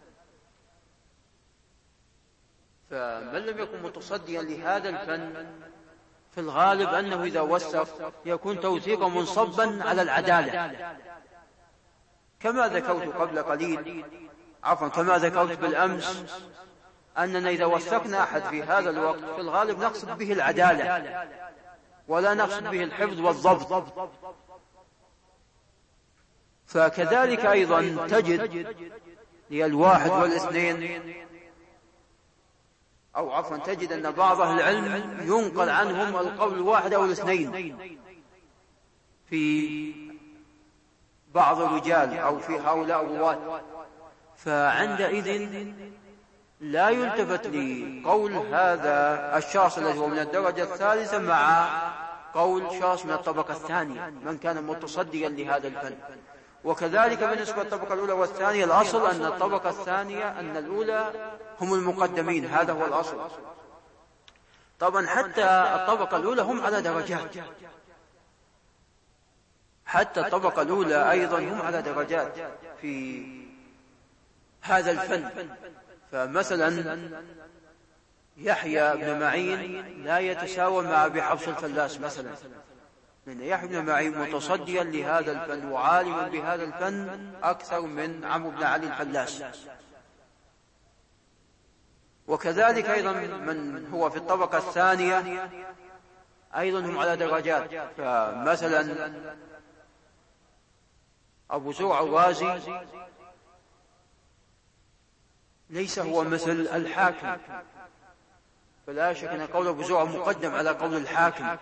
فمن لم يكن متصديا لهذا الفن في الغالب أنه إذا وثق يكون توثيقا منصبا على العدالة، كما ذكرت قبل قليل عفوا كما ذكرت بالأمس أننا إذا وثقنا أحد في هذا الوقت في الغالب نقصد به العدالة ولا نقصد به الحفظ والضبط. فكذلك أيضا تجد للواحد والاثنين أو عفوا تجد أن بعض أهل العلم ينقل عنهم القول الواحد أو الاثنين في بعض الرجال أو في هؤلاء الرواة، فعندئذ لا يلتفت لقول هذا الشخص الذي هو من الدرجة الثالثة مع قول شخص من الطبقة الثانية من كان متصديا لهذا الفن. وكذلك بالنسبة للطبقة الأولى والثانية الأصل أن الطبقة الثانية أن الأولى هم المقدمين، هذا هو الأصل. طبعا حتى الطبقة الأولى هم على درجات، حتى الطبقة الأولى أيضا هم على درجات في هذا الفن. فمثلا يحيى بن معين لا يتساوى مع أبي حفص الفلاس مثلا، لأن يحيى بن معين متصديا لهذا الفن وعالما بهذا الفن أكثر من عمرو بن علي الفلاس. وكذلك أيضا من هو في الطبقة الثانية أيضا هم على درجات. فمثلا أبو زرع الرازي ليس هو مثل الحاكم، فلا شك أن قول أبو زرع مقدم على قول الحاكم.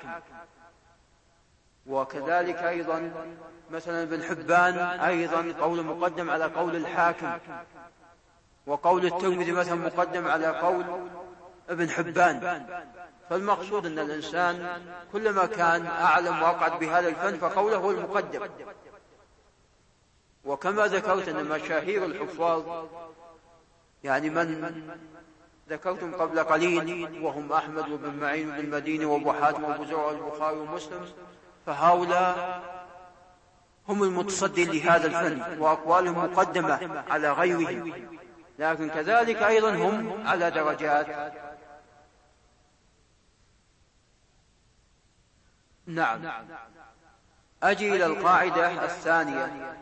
وكذلك أيضا مثلا ابن حبان أيضا قول مقدم على قول الحاكم، وقول الترمذي مثلا مقدم على قول ابن حبان. فالمقصود أن الإنسان كلما كان أعلم وأقعد بهذا الفن فقوله هو المقدم. وكما ذكرت أن مشاهير الحفاظ يعني من ذكرتم قبل قليل وهم أحمد وابن معين وابن المديني وابو حاتم وابو زرع البخاري ومسلم، فهؤلاء هم المتصدين لهذا الفن وأقوالهم مقدمة على غيرهم. لكن كذلك أيضا هم على درجات. نعم. أجي إلى القاعدة الثانية،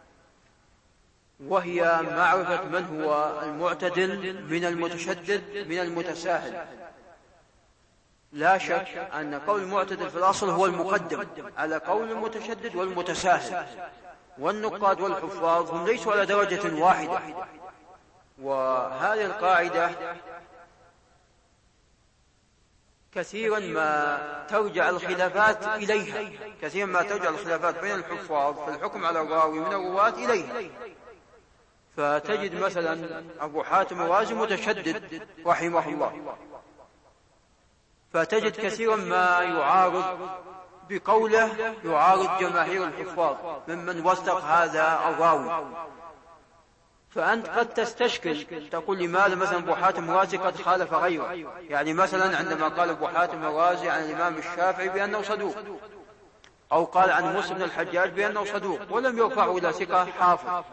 وهي معرفة من هو المعتدل من المتشدد من المتساهل. لا شك أن قول المعتدل في الأصل هو المقدم على قول المتشدد والمتساهل، والنقاد والحفاظ هم ليسوا على درجة واحدة. وهذه القاعدة كثيرا ما ترجع الخلافات إليها، كثيرا ما ترجع الخلافات بين الحفاظ في الحكم على الراوي من الرواة إليها. فتجد مثلا أبو حاتم الرازي متشدد رحمه الله، فتجد كثيرا ما يعارض بقوله يعارض جماهير الحفاظ ممن وثق هذا الراوي. فأنت قد تستشكل تقول لماذا مثلا أبو حاتم الرازي قد خالف غيره، يعني مثلا عندما قال أبو حاتم الرازي عن الإمام الشافعي بأنه صدوق، أو قال عن مسلم بن الحجاج بأنه صدوق ولم يرفعه إلى ثقة حافظ،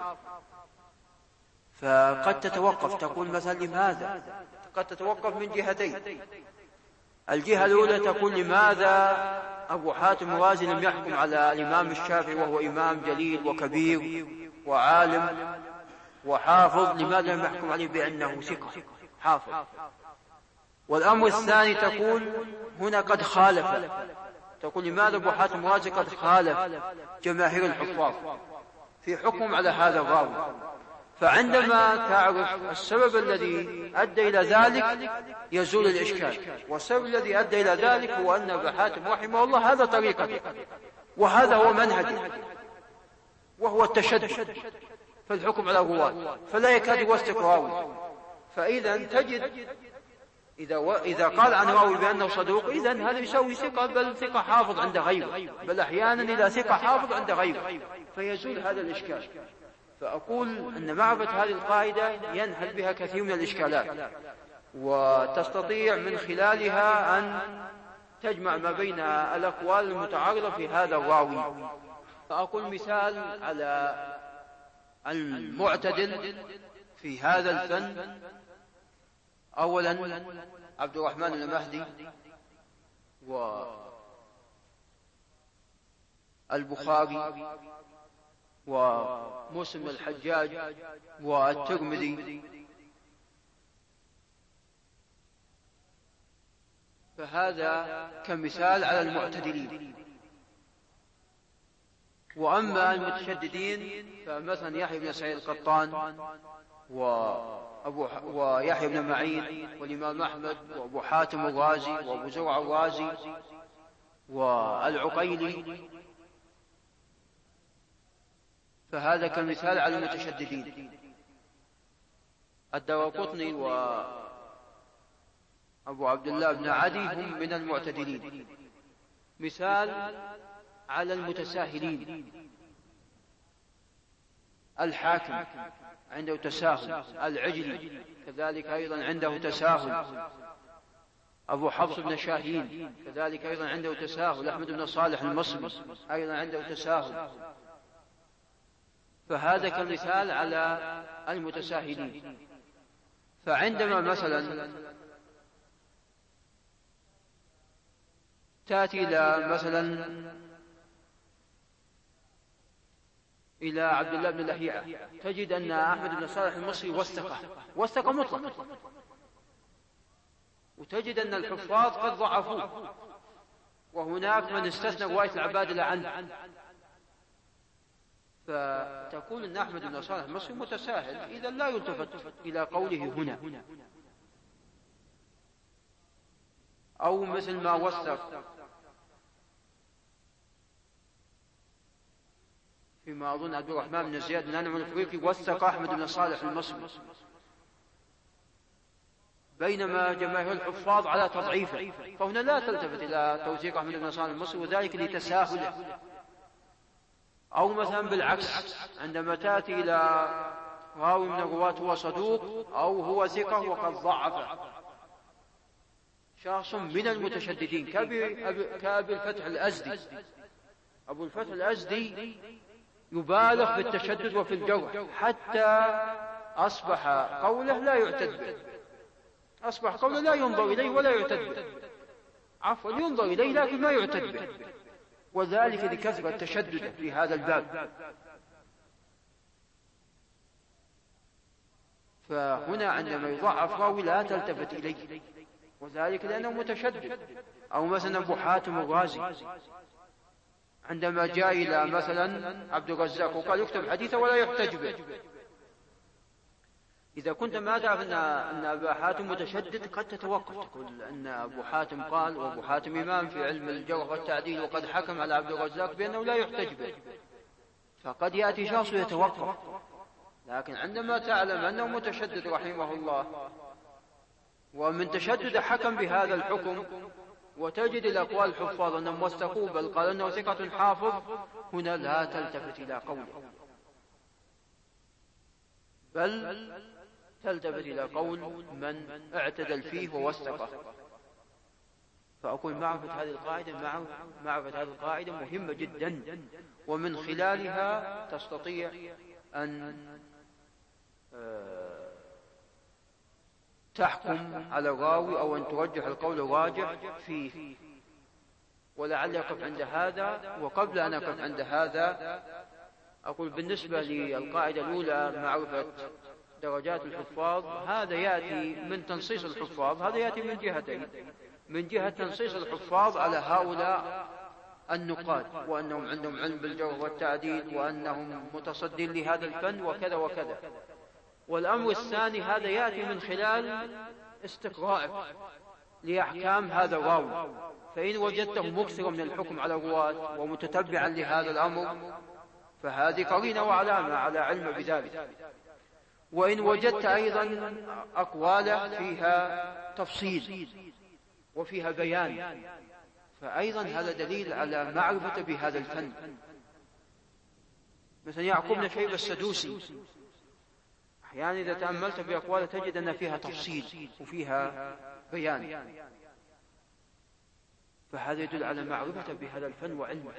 فقد تتوقف تقول مثلا لماذا؟ قد تتوقف من جهتين. الجهة الأولى تقول لماذا أبو حاتم الرازي لم يحكم على الإمام الشافعي وهو إمام جليل وكبير وعالم وحافظ، لماذا لم يحكم عليه بأنه ثقة حافظ؟ والأمر الثاني تقول هنا قد خالف، تقول لماذا أبو حاتم الرازي قد خالف جماهير الحفاظ في حكم على هذا الراوي. فعندما تعرف السبب الذي أدى إلى ذلك يزول الإشكال، والسبب الذي أدى إلى ذلك هو أن أبا حاتم رحمه الله هذا طريقته وهذا هو منهجه، وهو التشدد في الحكم على الرواة، فلا يكاد يوثق راوي. فإذا تجد إذا, و... إذا قال عن راوي بأنه صدوق، إذن هذا يسوي ثقة، بل ثقة حافظ عند غيره، بل أحيانا إلى ثقة حافظ عند غيره، فيزول هذا الإشكال. فأقول أن معرفة هذه القاعدة ينحل بها كثير من الإشكالات، وتستطيع من خلالها أن تجمع ما بين الأقوال المتعارضة في هذا الراوي. فأقول مثال على المعتدل في هذا الفن. أولا عبد الرحمن المهدي والبخاري ومسلم الحجاج والترمذي، فهذا كمثال على المعتدلين. وأما المتشددين فمثلا يحيى بن سعيد القطان وأبو ح... ويحيى بن معين والإمام أحمد وأبو حاتم الرازي وأبو زرع الرازي والعقيلي، فهذا كمثال على المتشددين. الدارقطني وأبو عبد الله بن عدي هم من المعتدلين. مثال على المتساهلين الحاكم عنده تساهل، العجلي كذلك أيضا عنده تساهل، أبو حفص بن شاهين كذلك أيضا عنده تساهل، أحمد بن صالح المصري أيضا عنده تساهل، فهذا كمثال على المتساهلين. فعندما مثلا تأتي إلى مثلا إلى عبد الله بن لهيعة، تجد أن أحمد بن صالح المصري وثقه وثقه مطلق، وتجد أن الحفاظ قد ضعفوه، وهناك من استثنى رواية العبادلة عنه، فتقول أن أحمد بن صالح المصري متساهل، إذا لا يلتفت إلى قوله هنا. أو مثل ما وثق فيما أظن عبد الرحمن بن زياد بن أنعم الأفريقي وثق أحمد بن صالح المصري، بينما جماهير الحفاظ على تضعيفه، فهنا لا تلتفت إلى توثيق أحمد بن صالح المصري، وذلك لتساهله. أو مثلا بالعكس، عندما تأتي إلى راوي من الرواة هو صدوق أو هو ثقة وقد ضعف شخص من المتشددين كأبي الفتح الأزدي. أبو الفتح الأزدي يبالغ في التشدد وفي الجرح، حتى أصبح قوله لا يعتد به، أصبح قوله لا ينظر إليه ولا يعتد به، عفوا ينظر إليه لكن ما يعتد به، وذلك لكثرة تشدد في هذا الباب. فهنا عندما يضعف راوي لا تلتفت إليه، وذلك لأنه متشدد. أو مثلا أبو حاتم الرازي عندما جاء إلى مثلا عبد الرزاق وقال يكتب حديثه ولا يحتج به، إذا كنت ما تعرف أن أن أبا حاتم متشدد قد تتوقف، تقول أن أبو حاتم قال، وأبو حاتم إمام في علم الجرح والتعديل وقد حكم على عبد الرزاق بأنه لا يحتج به، فقد يأتي شخص يتوقف. لكن عندما تعلم أنه متشدد رحمه الله ومن تشدد حكم بهذا الحكم، وتجد الأقوال الحفاظ أنهم وثقوا بل قال أنه ثقة حافظ، هنا لا تلتفت إلى قوله، بل تلتفت إلى قول من اعتدل فيه ووثقه. فأقول معرفة هذه القاعدة معرفة هذه القاعدة مهمة جدا، ومن خلالها تستطيع أن تحكم على الراوي أو أن ترجح القول الراجح فيه. ولعل يقف عند هذا. وقبل أن أقف عند هذا أقول بالنسبة للقاعدة الأولى معرفة درجات الحفاظ، هذا يأتي من تنصيص الحفاظ، هذا يأتي من جهتين: من جهة تنصيص الحفاظ على هؤلاء النقاد وأنهم عندهم علم بالجرح والتعديل وأنهم متصدين لهذا الفن وكذا وكذا. والأمر الثاني هذا يأتي من خلال استقرائك لأحكام هذا الراوي، فإن وجدته مكثرا من الحكم على الرواة ومتتبعا لهذا الأمر فهذه قرينة وعلامة على علم بذلك. وإن وجدت أيضا أقواله فيها تفصيل وفيها بيان فأيضا هذا دليل على معرفة بهذا الفن. مثلا يعقوب بن شيبة السدوسي أحيانا إذا تأملت في أقواله تجد أن فيها تفصيل وفيها بيان، فهذا يدل على معرفة بهذا الفن وعلمه.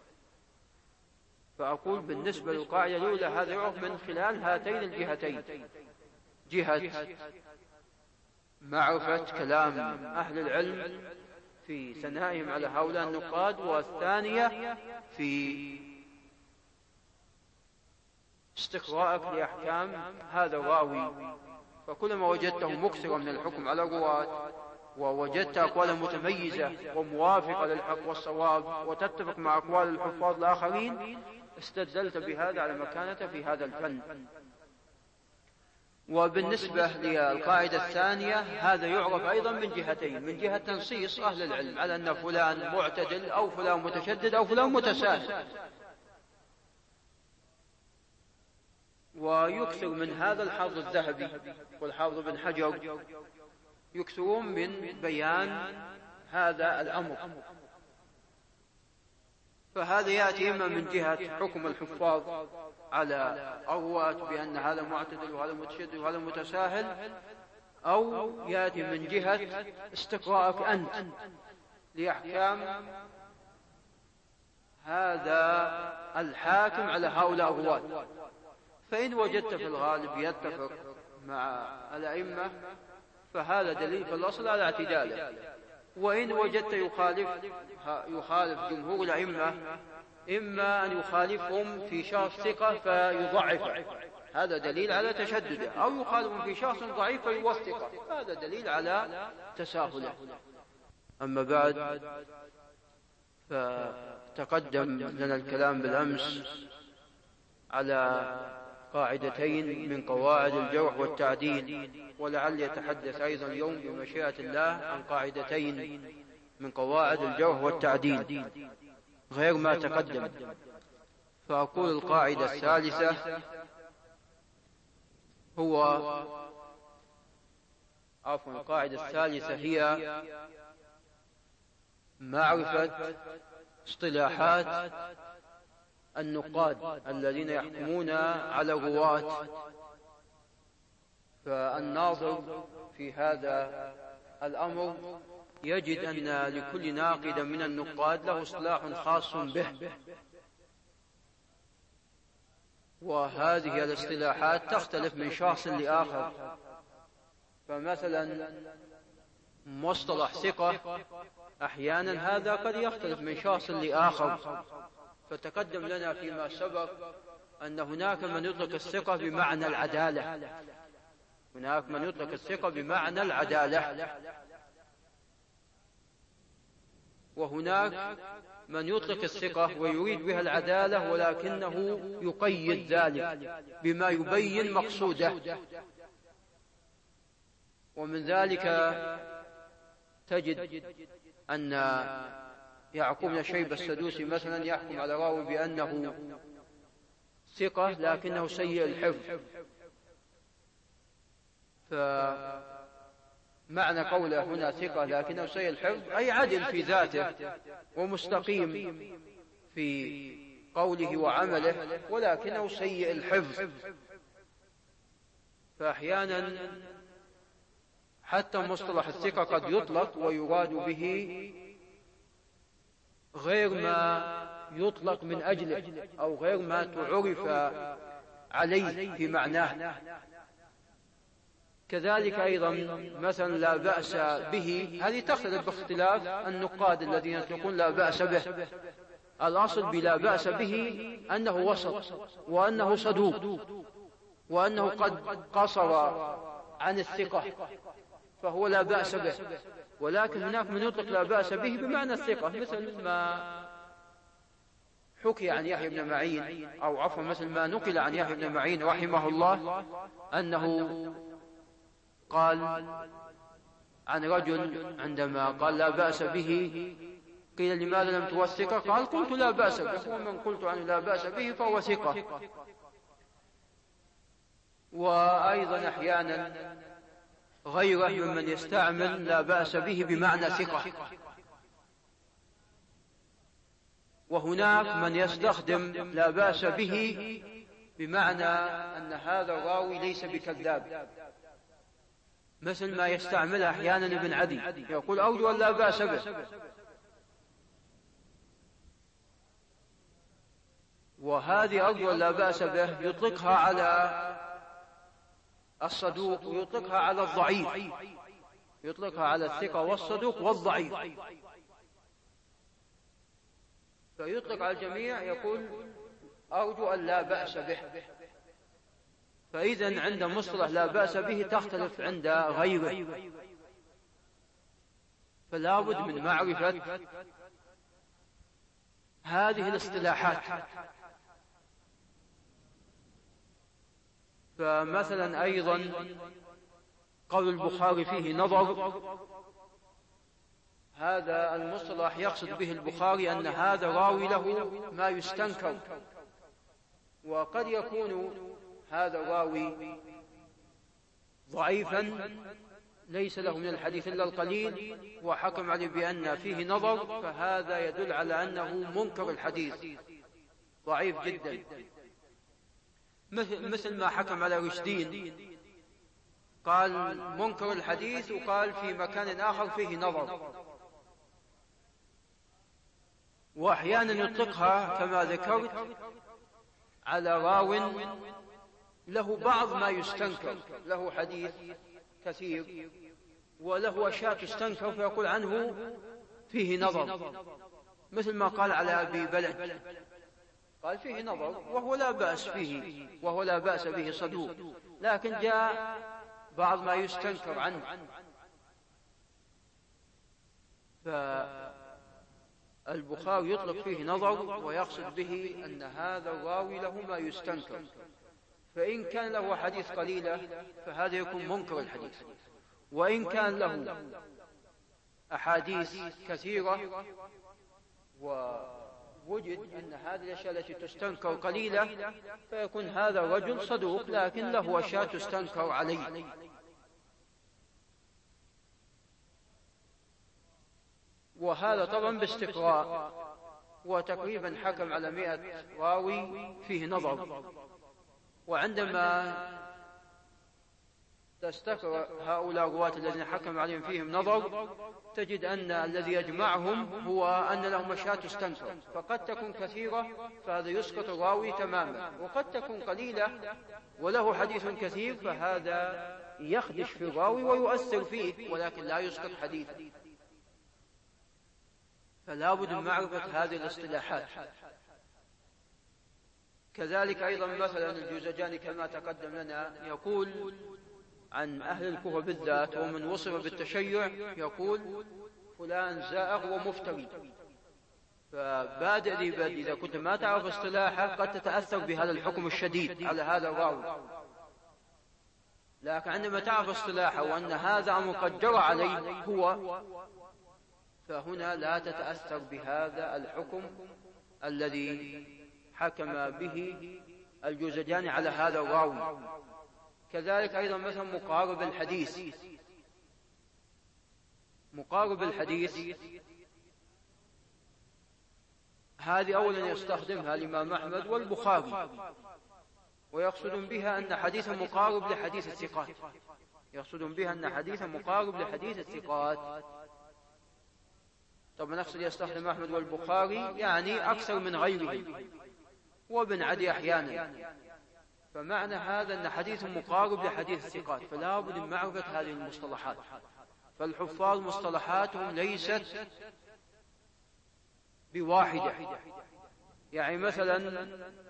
فأقول بالنسبة للقاعدة الأولى هذا يعرف من خلال هاتين الجهتين: جهة معرفة كلام أهل العلم في ثنائهم على هؤلاء النقاد، والثانية في استقراءك لأحكام هذا الراوي. فكلما وجدته مكثرا من الحكم على الرواة ووجدت أقوالا متميزة وموافقة للحق والصواب وتتفق مع أقوال الحفاظ الآخرين استدلت بهذا على مكانته في هذا الفن. وبالنسبة للقاعدة الثانية هذا يعرف أيضا من جهتين: من جهة تنصيص أهل العلم على أن فلان معتدل أو فلان متشدد أو فلان متساهل، ويكثر من هذا الحافظ الذهبي والحافظ بن حجر يكثرون من بيان هذا الأمر. فهذا يأتي إما من جهة حكم الحفاظ على الرواة بأن هذا معتدل وهذا متشدد وهذا متساهل، أو يأتي من جهة استقراءك أنت لأحكام هذا الحاكم على هؤلاء الرواة. فإن وجدت في الغالب يتفق مع الأئمة فهذا دليل في الأصل على اعتداله، وإن وجدت يخالف يخالف جمهور الأئمة إما أن يخالفهم في شخص ثقة فيضعفه، هذا دليل على تشدده، أو يخالفهم في شخص ضعيف فيوثقه، هذا دليل على تساهله. أما بعد، فتقدم لنا الكلام بالأمس على قاعدتين من قواعد الجرح والتعديل، ولعل يتحدث أيضا اليوم بمشيئة الله عن قاعدتين من قواعد الجرح والتعديل غير ما تقدم. فأقول القاعدة الثالثة هو عفوا القاعدة الثالثة هي معرفة اصطلاحات النقاد الذين يحكمون على الرواة. فالناظر في هذا الأمر يجد أن لكل ناقد من النقاد له اصطلاح خاص به، وهذه الاصطلاحات تختلف من شخص لآخر. فمثلا مصطلح ثقة أحيانا هذا قد يختلف من شخص لآخر. فتقدم لنا فيما سبق أن هناك من يطلق الثقة بمعنى العدالة، هناك من يطلق الثقة بمعنى العدالة، وهناك من يطلق الثقة ويريد بها العدالة ولكنه يقيد ذلك بما يبين مقصوده. ومن ذلك تجد أن يعقوب بن شيبة السدوسي مثلا يحكم على راوي بأنه ثقة لكنه سيء الحفظ، فمعنى قوله هنا ثقة لكنه سيء الحفظ أي عدل في ذاته ومستقيم في قوله وعمله ولكنه سيء الحفظ. فأحيانا حتى مصطلح الثقة قد يطلق ويراد به غير ما يطلق من أجله أو غير ما تعرف عليه في معناه. كذلك أيضا مثلا لا بأس به، هذه تختلف باختلاف النقاد الذين يطلقون لا بأس به. الأصل بلا بأس به أنه وسط وأنه صدوق وأنه قد قصر عن الثقة فهو لا بأس به. ولكن هناك من يطلق لا بأس به بمعنى الثقة، مثل ما حكي عن يحيى بن معين أو عفوا مثل ما نقل عن يحيى بن معين رحمه الله أنه قال عن رجل عندما قال لا بأس به قيل لماذا لم توثقه؟ قال قلت لا بأس به، ومن قلت عنه لا بأس به فهو ثقة. وأيضا أحيانا غيره ممن يستعمل لا بأس به بمعنى ثقة. وهناك من يستخدم لا بأس به بمعنى أن هذا الراوي ليس بكذاب، مثل ما يستعمل أحيانا ابن عدي يقول أرجو أن لا بأس به. وهذه أرجو أن لا بأس به يطلقها على الصدوق ويطلقها على الضعيف، يطلقها على الثقة والصدوق والضعيف، فيطلق على الجميع يقول أرجو أن لا بأس به. فإذا عند مصطلح لا بأس به تختلف عند غيره، فلا بد من معرفة هذه الاصطلاحات. فمثلا أيضا قول البخاري فيه نظر، هذا المصطلح يقصد به البخاري أن هذا راوي له ما يستنكر، وقد يكون هذا الراوي ضعيفا ليس له من الحديث إلا القليل وحكم عليه بأن فيه نظر، فهذا يدل على أنه منكر الحديث ضعيف جدا، مثل ما حكم على رشدين قال منكر الحديث وقال في مكان آخر فيه نظر. وأحيانا يطلقها كما ذكرت على راو له بعض ما يستنكر، له حديث كثير وله أشياء تستنكر فيقول عنه فيه نظر، مثل ما قال على أبي بلد قال فيه نظر وهو لا بأس فيه وهو لا بأس به صدوق، لكن جاء بعض ما يستنكر عنه. فالبخاري يطلق فيه نظر ويقصد به أن هذا الراوي له ما يستنكر، فإن كان له حديث قليلة فهذا يكون منكر الحديث، وإن كان له أحاديث كثيرة ووجد أن هذه الأشياء التي تستنكر قليلة فيكون هذا الرجل صدوق لكن له أشياء تستنكر عليه. وهذا طبعا باستقراء، وتقريبا حكم على مئة راوي فيه نظر. وعندما تستكر هؤلاء الرواة الذين حكم عليهم فيهم نظر، تجد أن الذي يجمعهم هو أن لهم أشياء تستنكر، فقد تكون كثيرة فهذا يسقط الراوي تماما، وقد تكون قليلة وله حديث كثير فهذا يخدش في الراوي ويؤثر فيه ولكن لا يسقط حديثه. فلا بد من معرفة هذه الاصطلاحات. كذلك أيضا مثلا الجوزجاني كما تقدم لنا يقول عن أهل الكوفة بالذات ومن وصف بالتشيع يقول فلان زائغ ومفتري، فبادئ لي بادئ إذا كنت ما تعرف اصطلاحه قد تتأثر بهذا الحكم الشديد على هذا الراوي، لكن عندما تعرف اصطلاحه وأن هذا مقدر عليه هو، فهنا لا تتأثر بهذا الحكم الذي حكم به الجوزجاني على هذا الراوي. كذلك أيضا مثلا مقارب الحديث. مقارب الحديث هذه أولا يستخدمها الإمام أحمد والبخاري، ويقصدون بها أن حديثا مقارب لحديث الثقات، يقصدون بها أن حديثا مقارب لحديث الثقات. طبعا نقصد يستخدم أحمد والبخاري يعني أكثر من غيره، وابن عدي أحيانا، فمعنى هذا أن حديث مقارب لحديث الثقات، فلا بد من معرفة هذه المصطلحات. فالحفاظ مصطلحاتهم ليست بواحدة، يعني مثلا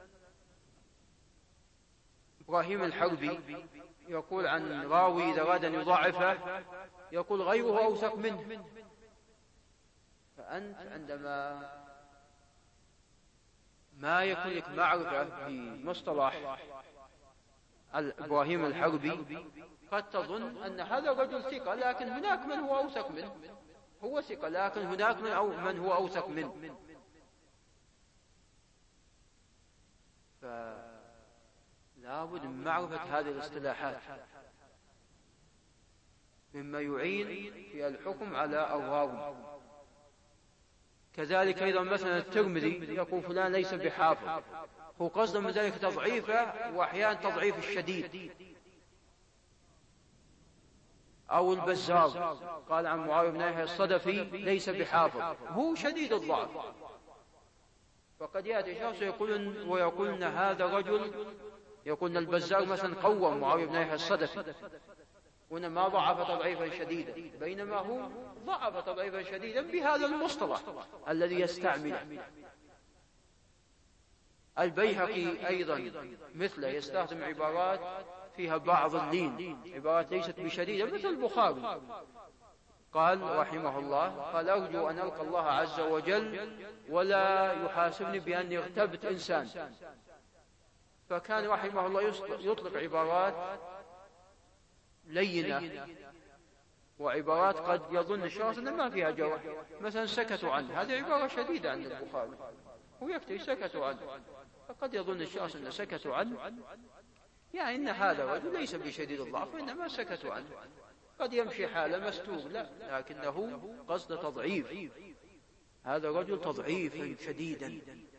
إبراهيم الحربي يقول عن راوي إذا أراد أن يضاعفه يقول غيره أوثق منه، فأنت عندما ما يكون لك معرفة بمصطلح إبراهيم الحربي قد تظن أن هذا الرجل ثقة، لكن هناك من هو أوثق منه، هو ثقة لكن هناك من, أو من هو أوثق منه. فلا بد من معرفة هذه الاصطلاحات مما يعين في الحكم على الراوي. كذلك أيضا مثلا الترمذي يقول فلان ليس بحافظ، هو قصد من ذلك تضعيفه وأحيانا تضعيف الشديد. أو البزار قال عن معاوية بن يحيى الصدفي ليس بحافظ، هو شديد الضعف، فقد يأتي شخص يقول ويقول هذا رجل يقول البزار مثلا قوى معاوية بن يحيى الصدفي وإنما ما ضعف تضعيفا شديدا، بينما هو ضعف تضعيفا شديدا بهذا المصطلح الذي يستعمله. البيهقي أيضا مثله يستخدم عبارات فيها بعض اللين، عبارات ليست بشديدة، مثل البخاري قال رحمه الله قال أرجو أن ألقى الله عز وجل ولا يحاسبني بأني اغتبت إنسان، فكان رحمه الله يطلق عبارات لينة وعبارات قد يظن الشخص أن ما فيها جرح، مثلا سكتوا عنه، هذه عبارة شديدة عند البخاري ويكتب سكتوا عنه، فقد يظن الشخص أن سكتوا عنه يعني إن هذا الرجل ليس بشديد الضعف وإنما سكتوا عنه، قد يمشي حاله مستور، لا لكنه قصد تضعيف، هذا الرجل تضعيفا شديدا.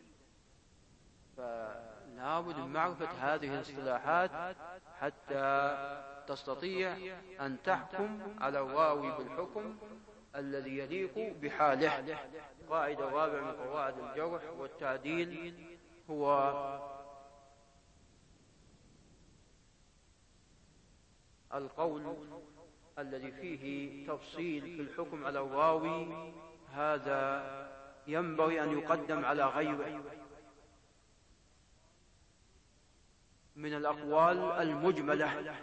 فلا بد من معرفة هذه الاصطلاحات حتى تستطيع أن تحكم على الراوي بالحكم الذي يليق بحاله. قاعدة رابعة من قواعد الجرح والتعديل هو القول الذي فيه تفصيل في الحكم على الراوي، هذا ينبغي أن يقدم على غيره من الأقوال المجملة،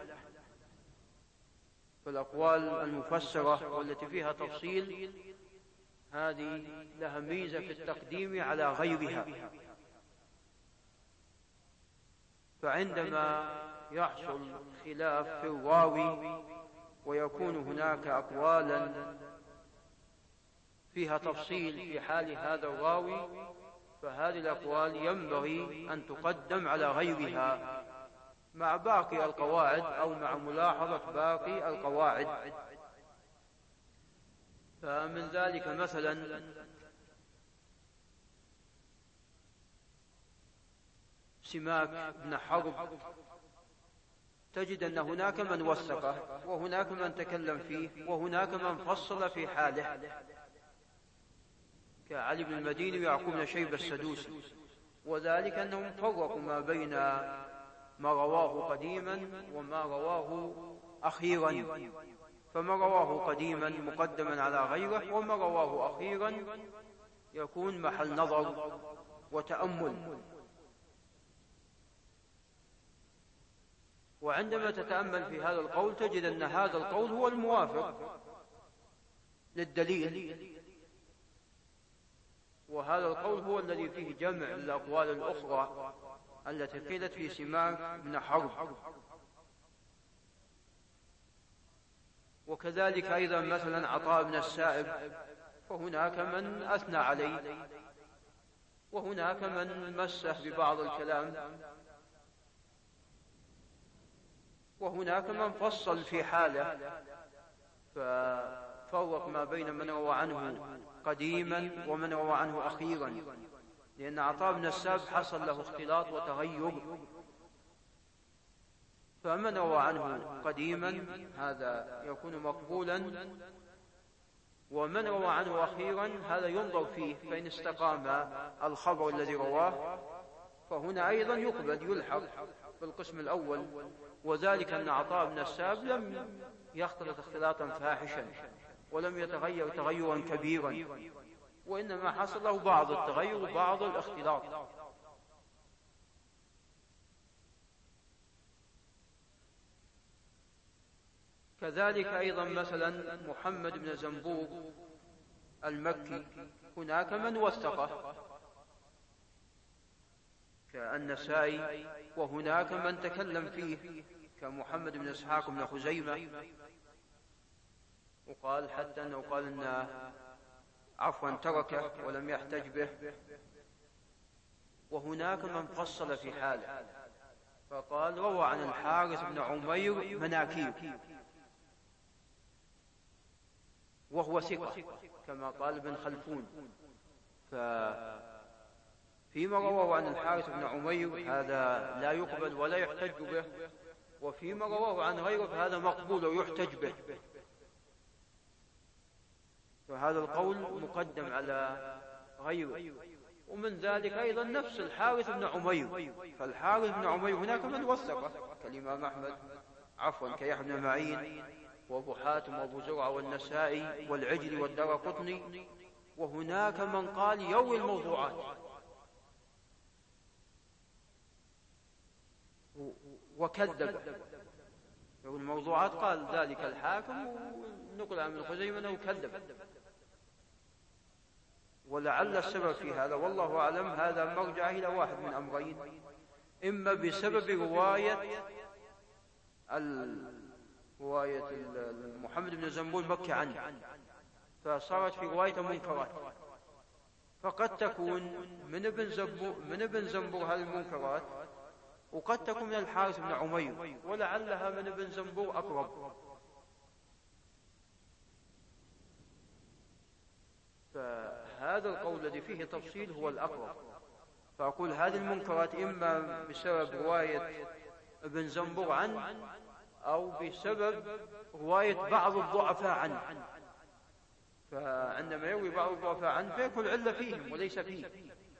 فالأقوال المفسرة والتي فيها تفصيل هذه لها ميزة في التقديم على غيرها. فعندما يحصل خلاف في الراوي ويكون هناك أقوالا فيها تفصيل في حال هذا الراوي، فهذه الأقوال ينبغي أن تقدم على غيرها مع باقي القواعد أو مع ملاحظة باقي القواعد. فمن ذلك مثلا سماك بن حرب تجد أن هناك من وثقه، وهناك من تكلم فيه، وهناك من فصل في حاله، كعلي بن المديني ويعقوب بن شيبة السدوسي، وذلك أنهم فرقوا ما بين ما رواه قديما وما رواه أخيرا، فما رواه قديما مقدما على غيره، وما رواه أخيرا يكون محل نظر وتأمل. وعندما تتأمل في هذا القول تجد أن هذا القول هو الموافق للدليل، وهذا القول هو الذي فيه جمع الأقوال الأخرى التي قيلت في سماك بن حرب. وكذلك أيضا مثلا عطاء بن السائب، فهناك من أثنى عليه، وهناك من مسه ببعض الكلام، وهناك من فصل في حاله، ففرق ما بين من روى عنه قديما ومن روى عنه أخيرا، لأن عطاء بن السائب حصل له اختلاط وتغير، فمن روى عنه قديما هذا يكون مقبولا، ومن روى عنه أخيرا هذا ينظر فيه، فإن استقام الخبر الذي رواه فهنا أيضا يقبل يلحق بالقسم الأول، وذلك أن عطاء بن السائب لم يختلط اختلاطا فاحشا ولم يتغير تغيرا كبيرا، وإنما حصل له بعض التغير وبعض الاختلاط. كذلك أيضا مثلا محمد بن زنبور المكي، هناك من وثقه كالنسائي، وهناك من تكلم فيه كمحمد بن إسحاق بن خزيمة، وقال حتى أنه قال أن عفوا تركه ولم يحتج به. وهناك من فصل في حاله فقال روى عن الحارث بن عمير مناكير، وهو ثقة كما قال ابن خلفون، ففيما رواه عن الحارث بن عمير هذا لا يقبل ولا يحتج به، وفيما رواه عن غيره فهذا مقبول ويحتج به، فهذا القول مقدم على غيره. ومن ذلك أيضا نفس الحارث بن عمير، فالحارث بن عمير هناك من وثقه كالإمام أحمد عفوا كيحيى بن معين وأبو حاتم وأبو زرعة والنسائي والعجلي والدارقطني، وهناك من قال يروي الموضوعات وكذب يروي الموضوعات، قال ذلك الحاكم ونقل عن ابن خزيمة أنه كذب، ولعل السبب في هذا والله أعلم هذا مرجع إلى واحد من أمرين، إما بسبب رواية رواية محمد بن زنبور مكي عنه فصارت في رواية منكرات، فقد تكون من ابن زنبور من ابن زنبور هذه المنكرات، وقد تكون من الحارث بن عمير، ولعلها من ابن زنبور أقرب. فهذا القول الذي فيه تفصيل هو الأقرب، فأقول هذه المنكرات إما بسبب رواية ابن زنبور عنه أو بسبب رواية بعض الضعفاء عنه، فعندما يروي بعض الضعفاء عنه فيكون العلة فيهم وليس فيه.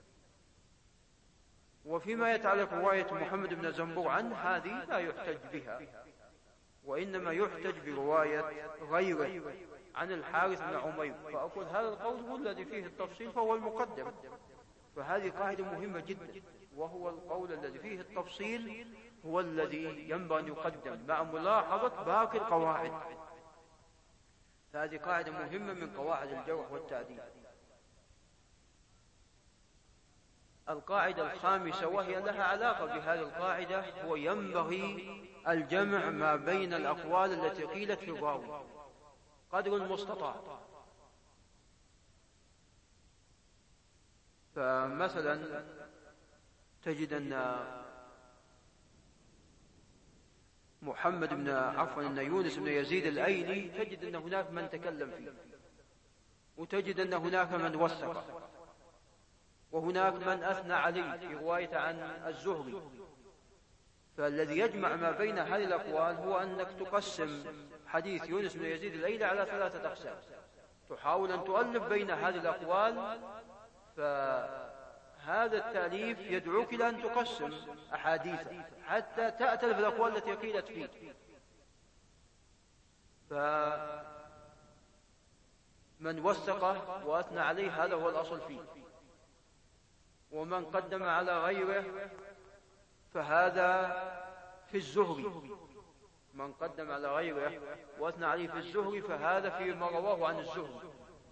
وفيما يتعلق رواية محمد بن زنبور عنه هذه لا يحتج بها، وإنما يحتج برواية غيره عن الحارث بن عمير، فأقول هذا القول هو الذي فيه التفصيل فهو المقدم. فهذه قاعدة مهمة جدا، وهو القول الذي فيه التفصيل هو الذي ينبغي أن يقدم مع ملاحظة باقي القواعد. فهذه قاعدة مهمة من قواعد الجرح والتعديل. القاعدة الخامسة وهي لها علاقة بهذه القاعدة، هو ينبغي الجمع ما بين الأقوال التي قيلت في الراوي قدر المستطاع. فمثلا تجد أن محمد بن عفوا أن يونس بن يزيد الأيلي تجد أن هناك من تكلم فيه، وتجد أن هناك من وثقه، وهناك من أثنى عليه في رواية عن الزهري، فالذي يجمع ما بين هذه الأقوال هو أنك تقسم حديث يونس بن يزيد الأيلي على ثلاثة أقسام، تحاول أن تؤلف بين هذه الأقوال. فهذا التأليف يدعوك إلى أن تقسم أحاديث حتى تأتلف الأقوال التي قيلت فيه. فمن وثقه وأثنى عليه هذا هو الأصل فيه، ومن قدم على غيره فهذا في الزهري، من قدم على غيره وأثنى عليه في الزهري فهذا فيما رواه عن الزهري.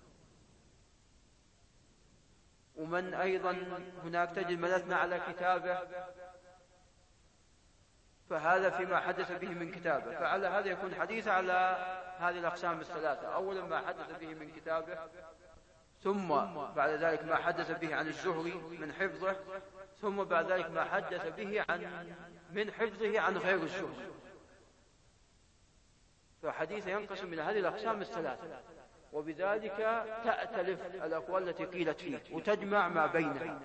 ومن أيضا هناك تجد من أثنى على كتابه فهذا فيما حدث به من كتابه. فعلى هذا يكون حديث على هذه الأقسام الثلاثة: أولا ما حدث به من كتابه، ثم بعد ذلك ما حدث به عن الزهري من حفظه، ثم بعد ذلك ما حدث به عن من حفظه عن غير الزهري. فحديث ينقسم من هذه الأقسام الثلاثة، وبذلك تأتلف الأقوال التي قيلت فيه وتجمع ما بينها.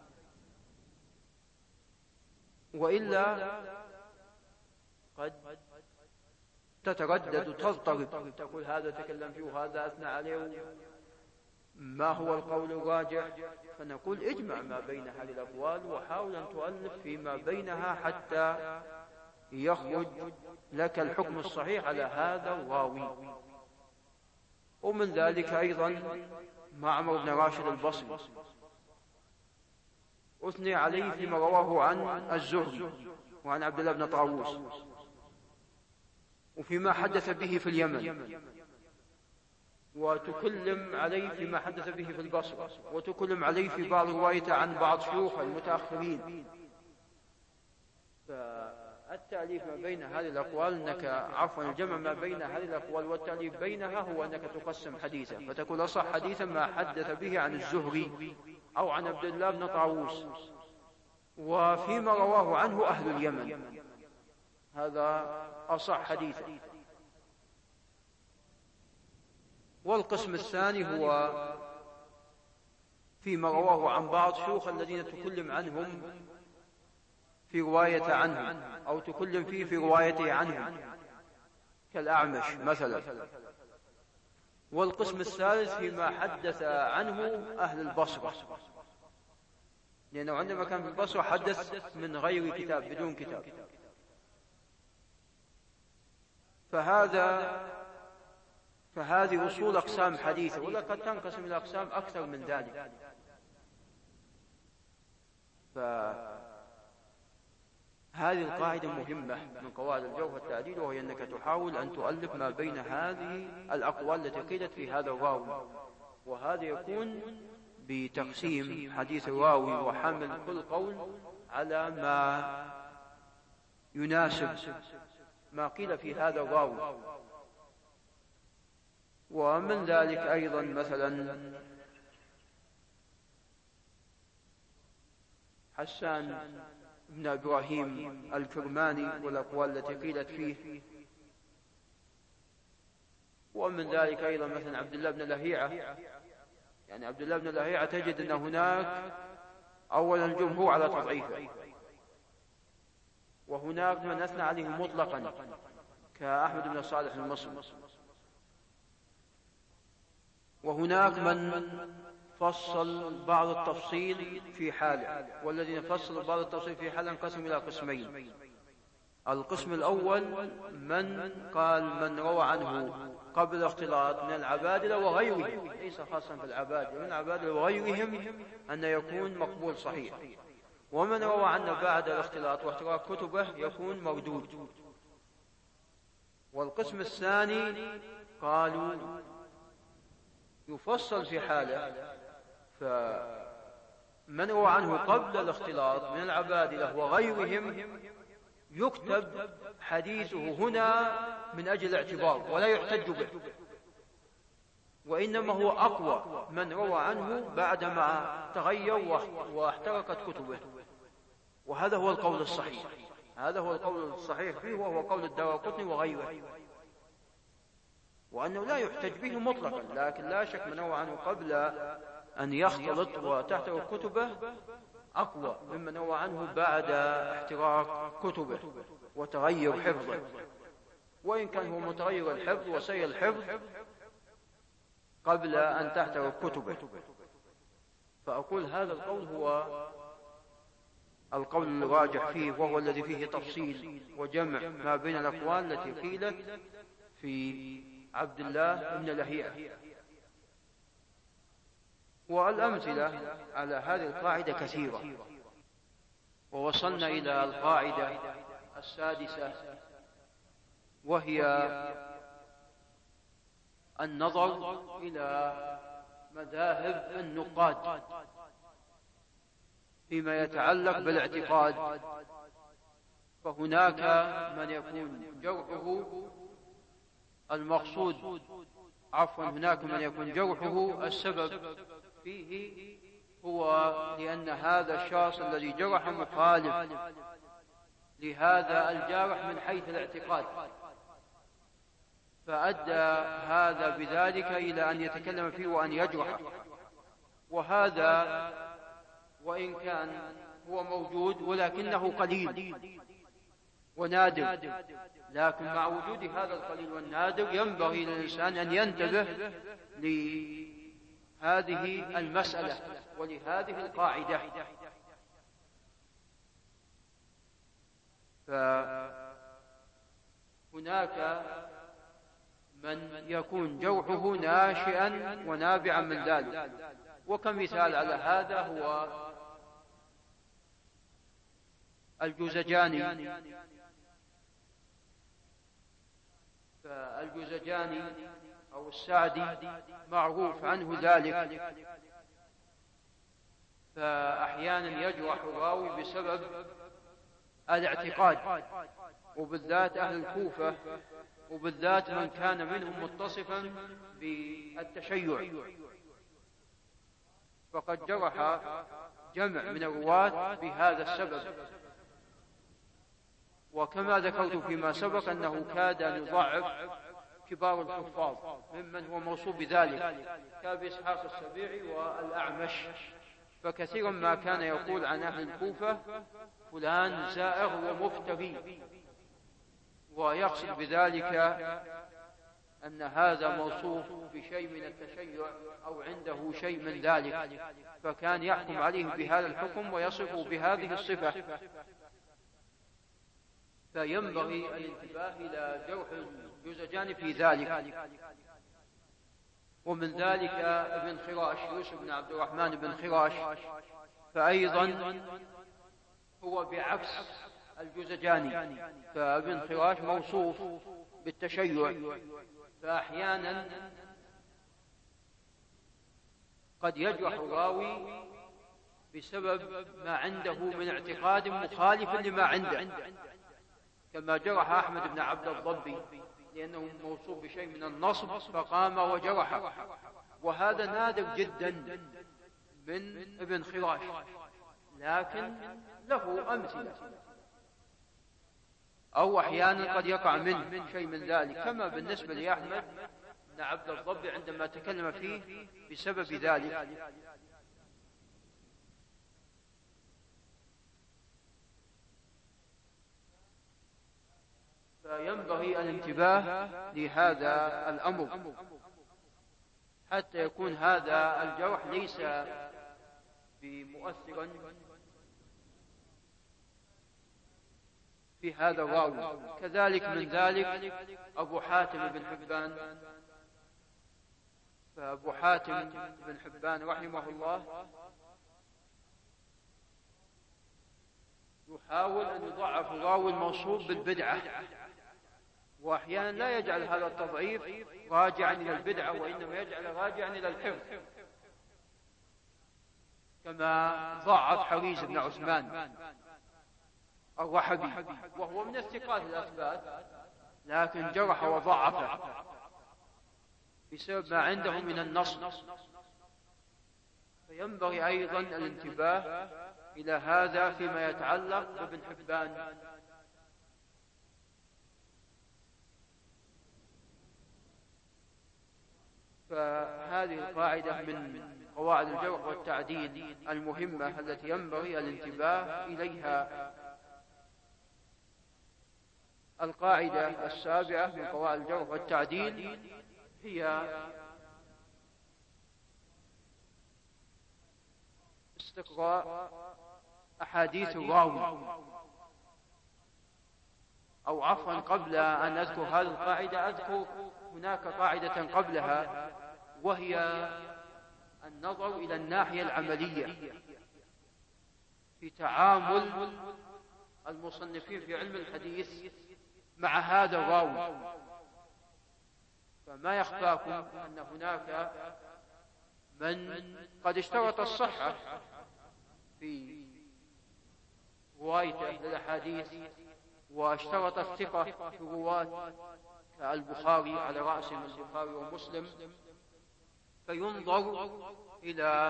وإلا قد تتردد وتضطرب، تقول هذا تكلم فيه وهذا أثنى عليه، ما هو القول الراجح؟ فنقول اجمع ما بين هذه الأقوال وحاول أن تؤلف فيما بينها حتى يخرج لك الحكم الصحيح على هذا الراوي. ومن ذلك أيضا معمر بن راشد البصري أثني عليه فيما رواه عن الزهري وعن عبد الله بن طاووس، وفيما حدث به في اليمن، وتكلم عليه فيما حدث به في البصرة، وتكلم عليه في بعض روايته عن بعض شيوخ المتأخرين. فالتأليف ما بين هذه الأقوال أنك عفوا الجمع ما بين هذه الأقوال والتأليف بينها هو أنك تقسم حديثا، فتقول أصح حديثا ما حدث به عن الزهري أو عن عبد الله بن طاووس، وفيما رواه عنه أهل اليمن، هذا أصح حديثا. والقسم الثاني هو فيما رواه عن بعض شيوخ الذين تكلم عنهم في رواية عنه أو تكلم فيه في روايته عنه كالأعمش مثلا. والقسم الثالث فيما حدث عنه أهل البصرة، لأنه عندما كان في البصرة حدث من غير كتاب بدون كتاب. فهذا فهذه أصول أقسام حديثة، ولقد تنقسم إلى أقسام أكثر من ذلك. فهذه القاعدة مهمة من قواعد الجرح والتعديل، وهي أنك تحاول أن تؤلف ما بين هذه الأقوال التي قيلت في هذا الراوي، وهذا يكون بتقسيم حديث الراوي وحمل كل قول على ما يناسب ما قيل في هذا الراوي. ومن ذلك أيضا مثلا حسان بن إبراهيم الكرماني والأقوال التي قيلت فيه. ومن ذلك أيضا مثلا عبد الله بن لهيعة، يعني عبد الله بن لهيعة تجد أن هناك أولا الجمهور على تضعيفه، وهناك من أثنى عليه مطلقا كأحمد بن صالح المصري، وهناك من فصل بعض التفصيل في حاله. والذين فصلوا بعض التفصيل في حاله انقسم إلى قسمين: القسم الأول من قال من روى عنه قبل الاختلاط من العبادلة وغيرهم، ليس خاصا في العبادلة، من العبادلة وغيرهم أن يكون مقبول صحيح، ومن روى عنه بعد الاختلاط واحتراق كتبه يكون مردود. والقسم الثاني قالوا يفصل في حاله، فمن روى عنه قبل الاختلاط من العبادلة وغيرهم يكتب حديثه هنا من أجل الاعتبار ولا يحتج به، وإنما هو أقوى من روى عنه بعدما تغير واحترقت كتبه. وهذا هو القول الصحيح، هذا هو القول الصحيح فيه، وهو قول الدارقطني وغيره، وأنه لا يحتج به مطلقا. لكن لا شك من روى عنه قبل أن يختلط وتحترق كتبه أقوى مما نوى عنه بعد احتراق كتبه وتغير حفظه، وإن كان هو متغير الحفظ وسيء الحفظ قبل أن تحترق كتبه. فأقول هذا القول هو القول الراجح فيه، وهو الذي فيه تفصيل وجمع ما بين الأقوال التي قيلت في عبد الله بن لهيعة. والأمثلة على هذه القاعدة كثيرة، ووصلنا إلى القاعدة السادسة، وهي النظر إلى مذاهب النقاد فيما يتعلق بالاعتقاد. فهناك من يكون جرحه المقصود عفوا هناك من يكون جرحه السبب فيه هو لأن هذا الشخص الذي جرح مخالف لهذا الجارح من حيث الاعتقاد، فأدى هذا بذلك إلى أن يتكلم فيه وأن يجرح. وهذا وإن كان هو موجود ولكنه قليل ونادر، لكن مع وجود هذا القليل والنادر ينبغي للإنسان أن ينتبه لهذه المسألة ولهذه القاعدة. فهناك من يكون جوحه ناشئا ونابعا من ذلك، وكمثال على هذا هو الجوزجاني. فالجوزجاني أو السعدي معروف عنه ذلك، فأحيانا يجرح الراوي بسبب الاعتقاد، وبالذات أهل الكوفة، وبالذات من كان منهم متصفا بالتشيع، فقد جرح جمع من الرواة بهذا السبب. وكما ذكرت فيما سبق أنه كاد أن يضعف كبار الحفاظ ممن هو موصوف بذلك كأبي إسحاق السبيعي والأعمش، فكثيرا ما كان يقول عن أهل الكوفة فلان زائغ ومفتري، ويقصد بذلك أن هذا موصوف بشيء من التشيع أو عنده شيء من ذلك، فكان يحكم عليه بهذا الحكم ويصفه بهذه الصفة. فينبغي الانتباه إلى جرح الجوزجاني في ذلك. ومن ذلك ابن خراش، يوسف بن عبد الرحمن بن خراش، فأيضا هو بعكس الجوزجاني، فابن خراش موصوف بالتشيع، فأحيانا قد يجرح الراوي بسبب ما عنده من اعتقاد مخالف لما عنده، كما جرح أحمد بن عبد الضبي لأنه موصوف بشيء من النصب فقام وجرحه، وهذا نادر جدا من ابن خراش، لكن له أمثلة. أو أحيانا قد يقع منه شيء من ذلك، كما بالنسبة لأحمد بن عبد الضبي عندما تكلم فيه بسبب ذلك. فينبغي الانتباه لهذا الأمر حتى يكون هذا الجرح ليس بمؤثرا في هذا الراوي. كذلك من ذلك أبو حاتم بن حبان، فأبو حاتم بن حبان رحمه الله يحاول أن يضعف الراوي الموصوف بالبدعة، وأحيانا لا يجعل هذا التضعيف راجعا إلى البدعة، وإنما يجعل راجعا إلى الحفظ، كما ضعف حريز بن عثمان الرحبي وهو من الثقات الأثبات، لكن جرح وضعف بسبب ما عنده من النصب. فينبغي أيضا الانتباه إلى هذا فيما يتعلق بابن حبان. فهذه القاعدة من قواعد الجرح والتعديل المهمة التي ينبغي الانتباه إليها. القاعدة السابعة من قواعد الجرح والتعديل هي استقراء أحاديث الراوي، أو عفوا قبل أن أذكر هذه القاعدة أذكر هناك قاعدة قبلها، وهي النظر إلى الناحية العملية في تعامل المصنفين في علم الحديث مع هذا الراوي. فما يخفاكم أن هناك من قد اشترط الصحة في روايته للأحاديث، واشترط الثقة في رواة كالبخاري على رأسهم البخاري ومسلم، فينظر إلى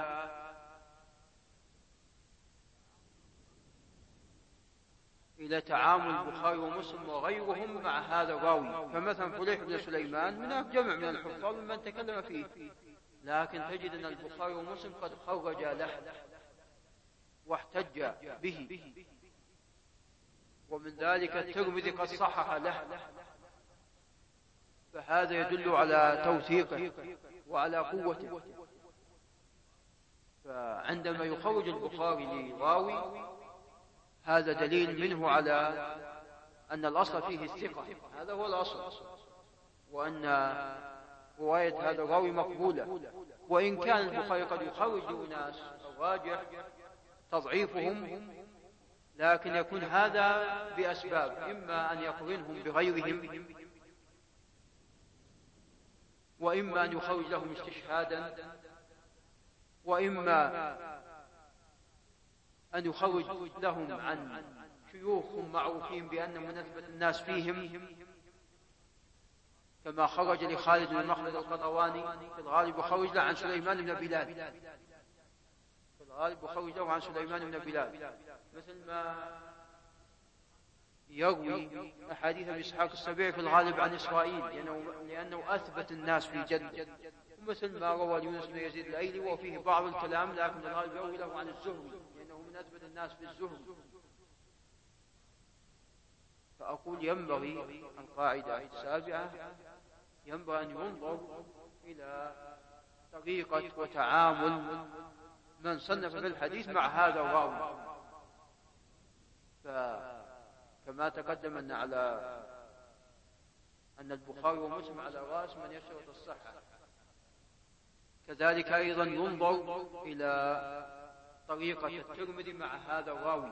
إلى تعامل البخاري ومسلم وغيرهم مع هذا الراوي. فمثلا فليح بن سليمان هناك جمع من الحفاظ من تكلم فيه، لكن تجد أن البخاري ومسلم قد خرج له واحتج به، ومن ذلك الترمذي قد صحح له، فهذا يدل على توثيقه وعلى قوته. فعندما يخرج البخاري لراوي هذا دليل منه على أن الأصل فيه الثقة، هذا هو الأصل، وأن رواية هذا الراوي مقبولة. وإن كان البخاري قد يخرج لأناس الراجح تضعيفهم، لكن يكون هذا بأسباب، إما أن يقرنهم بغيرهم، وإما أن يخرج لهم استشهادا، وإما أن يخرج لهم عن شيوخ معروفين بأن مناسبة الناس فيهم، كما خرج لخالد بن مخلد القطواني في الغالب يخرج له عن سليمان بن بلال، في الغالب يخرج له عن سليمان بن بلال، مثل ما يروي أحاديث أبي إسحاق السبيعي في الغالب عن إسرائيل لأنه, لأنه أثبت الناس في جد، ومثل ما روى يونس بن يزيد الأيلي وفيه بعض الكلام، لكن الغالب يروي له عن الزهري لأنه من أثبت الناس في الزهري. فأقول ينبغي القاعدة السابعة ينبغي أن ينظر إلى طريقة وتعامل من صنف في الحديث مع هذا الراوي. فكما تقدم أن على أن البخاري ومسلم على رأس من يشترط الصحة، كذلك أيضا ينظر إلى طريقة الترمذي مع هذا الراوي،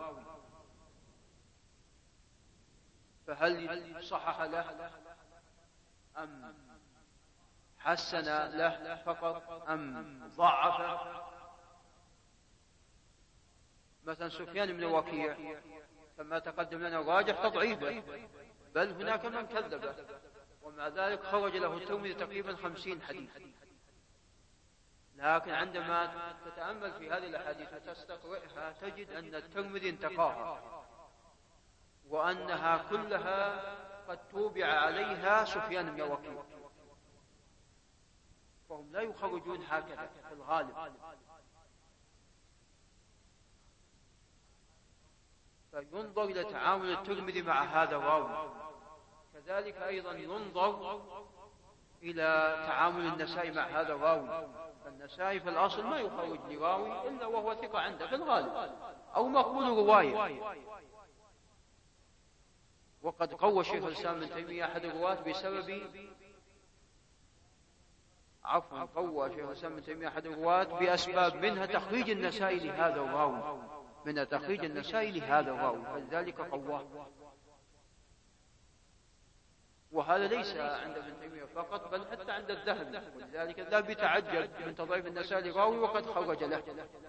فهل صحح له أم حسن له فقط أم ضعفه؟ مثلا سفيان بن وكيع كما تقدم لنا الراجح تضعيفه، بل هناك من كذبه، ومع ذلك خرج له الترمذي تقريبا خمسين حديث. لكن عندما تتأمل في هذه الأحاديث وتستقرئها تجد أن الترمذي انتقاها، وأنها كلها قد توبع عليها سفيان بن وكيع، فهم لا يخرجون هكذا في الغالب. فينظر إلى تعامل الترمذي مع هذا الراوي، كذلك أيضا ينظر إلى تعامل النسائي مع هذا الراوي. فالنسائي في الأصل ما يخرج لراوي إلا وهو ثقة عنده في الغالب أو مقبول رواية، وقد قوى شيخ الإسلام ابن تيمية أحد الرواة بسبب عفوا قوى شيخ الإسلام ابن تيمية أحد الرواة بأسباب، منها تخريج النسائي لهذا الراوي، من تخريج النسائي لهذا الراوي، فلذلك قواه. وهذا ليس عند ابن تيمية فقط بل حتى عند الذهبي، ولذلك الذهبي تعجب من تضعيف النسائي لراوي وقد خرج له.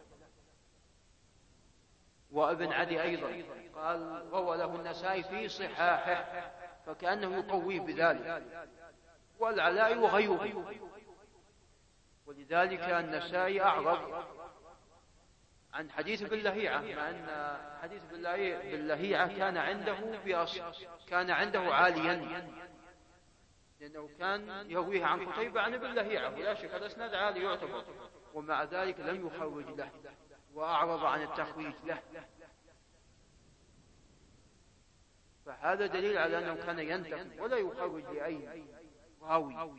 وابن عدي أيضا قال روى له النسائي في صحاحه، فكأنه يقويه بذلك، والعلاء وغيره. ولذلك النسائي أعرض عن حديث باللهيعة، مع أن حديث باللهيعة كان عنده بأصل، كان عنده عاليا، لأنه كان يرويه عن قتيبة عن باللهيعة، ولا شك الأسناد عالي يعتبر، ومع ذلك لم يخرج له وأعرض عن التخريج له، فهذا دليل على أنه كان ينتقي ولا يخرج لأي راوي.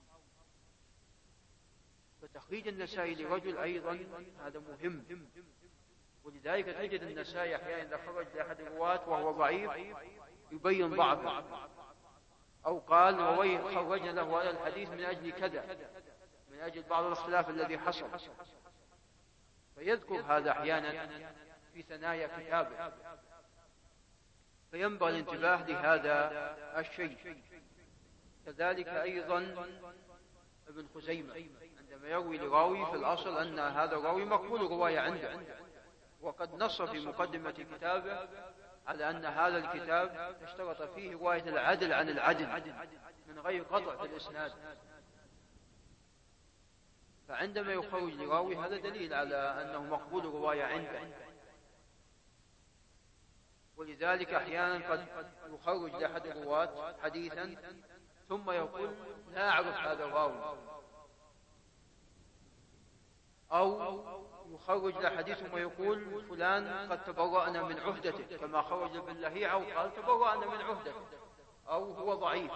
فتخريج النسائي لرجل أيضا هذا مهم، ولذلك تجد النسائي أحيانا إذا خرج لأحد الرواة وهو ضعيف يبين ضعفه، أو قال روي خرجنا له هذا الحديث من أجل كذا، من أجل بعض الاختلاف الذي حصل، فيذكر هذا أحيانا في ثنايا كتابه، فينبغي الانتباه لهذا الشيء. كذلك أيضا ابن خزيمة عندما يروي لراوي في الأصل أن هذا الراوي مقبول رواية عنده، وقد نص في مقدمة كتابه على أن هذا الكتاب اشترط فيه رواية العدل عن العدل من غير قطع في الإسناد، فعندما يخرج لراوي هذا دليل على أنه مقبول رواية عنده. ولذلك أحيانا قد يخرج لأحد الرواة حديثا ثم يقول لا أعرف هذا الراوي، أو يخرج لحديث ثم يقول فلان قد تبرأنا من عهدته، كما خرج باللهيعة وقال تبرأنا من عهدته، أو هو ضعيف.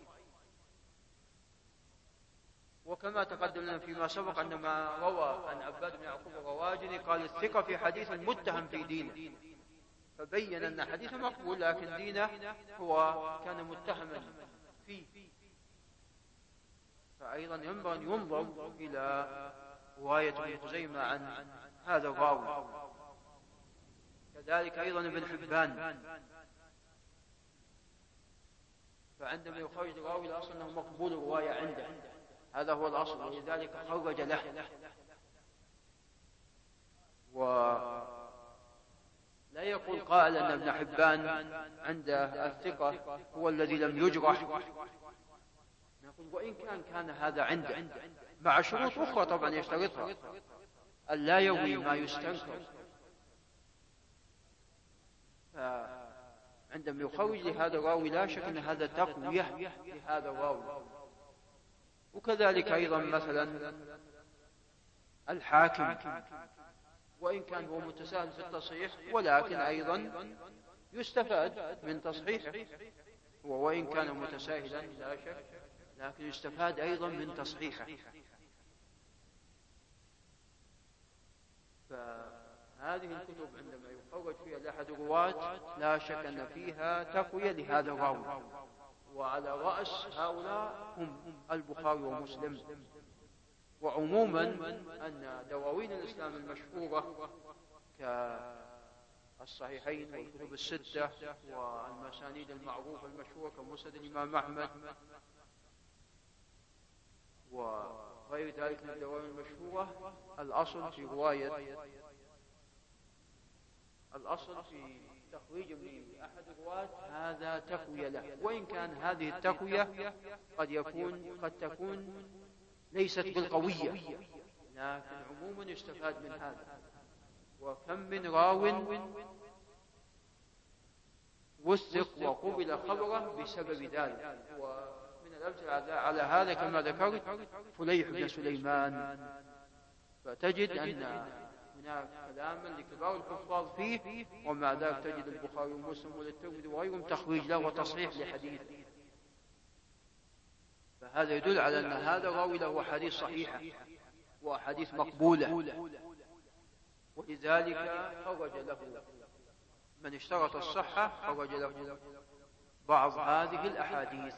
وكما تقدم لنا فيما سبق أن ما روى عن عباد بن يعقوب الرواجني قال الثقة في حديث متهم في دينه، فبين أن حديثه مقبول لكن دينه هو كان متهما فيه. فأيضا ينبغي أن ينظر إلى رواية ابن خزيمة عن هذا الراوي. كذلك أيضا ابن حبان، فعندما يخرج الراوي الأصل أنه مقبول رواية عنده، هذا هو الأصل، ولذلك خرج له. ولا يقول قائل أن ابن حبان عنده الثقة هو الذي لم يجرح، نقول وإن كان كان هذا عنده مع شروط أخرى طبعا يشترطها، أن لا يروي ما يستنكر. فعندما يخرج لهذا الراوي لا شك أن هذا تقوية لهذا الراوي. وكذلك أيضا مثلا الحاكم، وإن كان هو متساهل في التصحيح ولكن أيضا يستفاد من تصحيحه، وإن كان متساهلا لا شك لكن يستفاد أيضا من تصحيحه. فهذه الكتب عندما يخرج فيها لأحد الرواة لا شك أن فيها تقوية لهذا الراوي، وعلى رأس هؤلاء هم البخاري ومسلم. وعموما أن دواوين الإسلام المشهورة كالصحيحين والكتب الستة والمسانيد المعروفة المشهورة كمسند الإمام أحمد وغير ذلك من الدواوين المشهورة، الأصل في رواية الأصل في تخريج من أحد الرواة هذا تقوية له، وإن كان هذه التقوية قد يكون قد تكون ليست بالقوية، لكن عموما يستفاد من هذا. وكم من راو وثق وقبل خبره بسبب ذلك. ومن الأمثلة على هذا كما ذكرت فليح بن سليمان، فتجد أن هناك كلاما لكبار الحفاظ فيه، ومع ذلك تجد البخاري ومسلم والترمذي وغيرهم تخريج له وتصحيح لحديثه. فهذا يدل على أن هذا الراوي له أحاديث صحيحة وأحاديث مقبولة، ولذلك خرج له من اشترط الصحة، خرج له بعض هذه الأحاديث.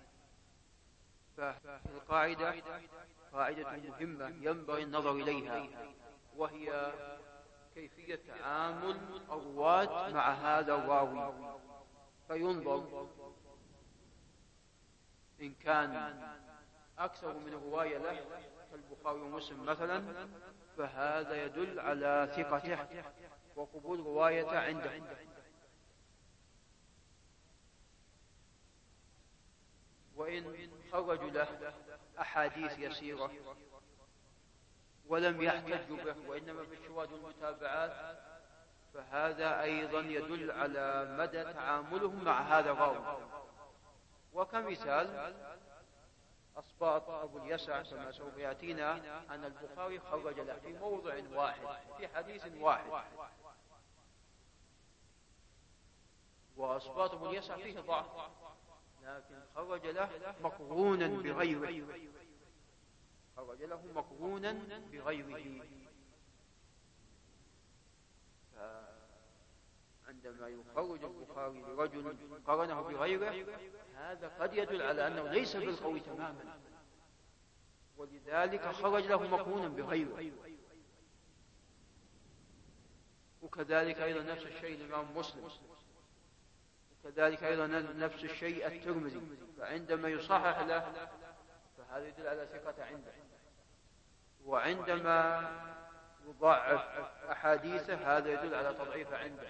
فالقاعدة قاعدة مهمة ينبغي النظر إليها، وهي كيفية تعامل الرواة مع هذا الراوي. فينظر إن كان أكثر من رواية له كالبخاري ومسلم مثلا، فهذا يدل على ثقته وقبول روايته عنده. وإن خرجوا له أحاديث يسيرة ولم يحتجوا به وإنما بالشواهد والمتابعات، فهذا أيضا يدل على مدى تعاملهم مع هذا الراوي. وكمثال أصباط أبو اليسع كما سوف يأتينا أن البخاري خرج له في موضع واحد في حديث واحد، وأصباط أبو اليسع فيه ضعف، لكن خرج له مقرونا بغيره، خرج له مقرونا بغيره. عندما يخرج البخاري لرجل قرنه بغيره هذا قد يدل على أنه ليس بالقوي تماما، ولذلك خرج له مقرونا بغيره. وكذلك أيضا نفس الشيء الإمام مسلم، وكذلك أيضا نفس الشيء الترمذي، فعندما يصحح له فهذا يدل على ثقة عنده، وعندما يضعف أحاديثه هذا يدل على تضعيف عنده.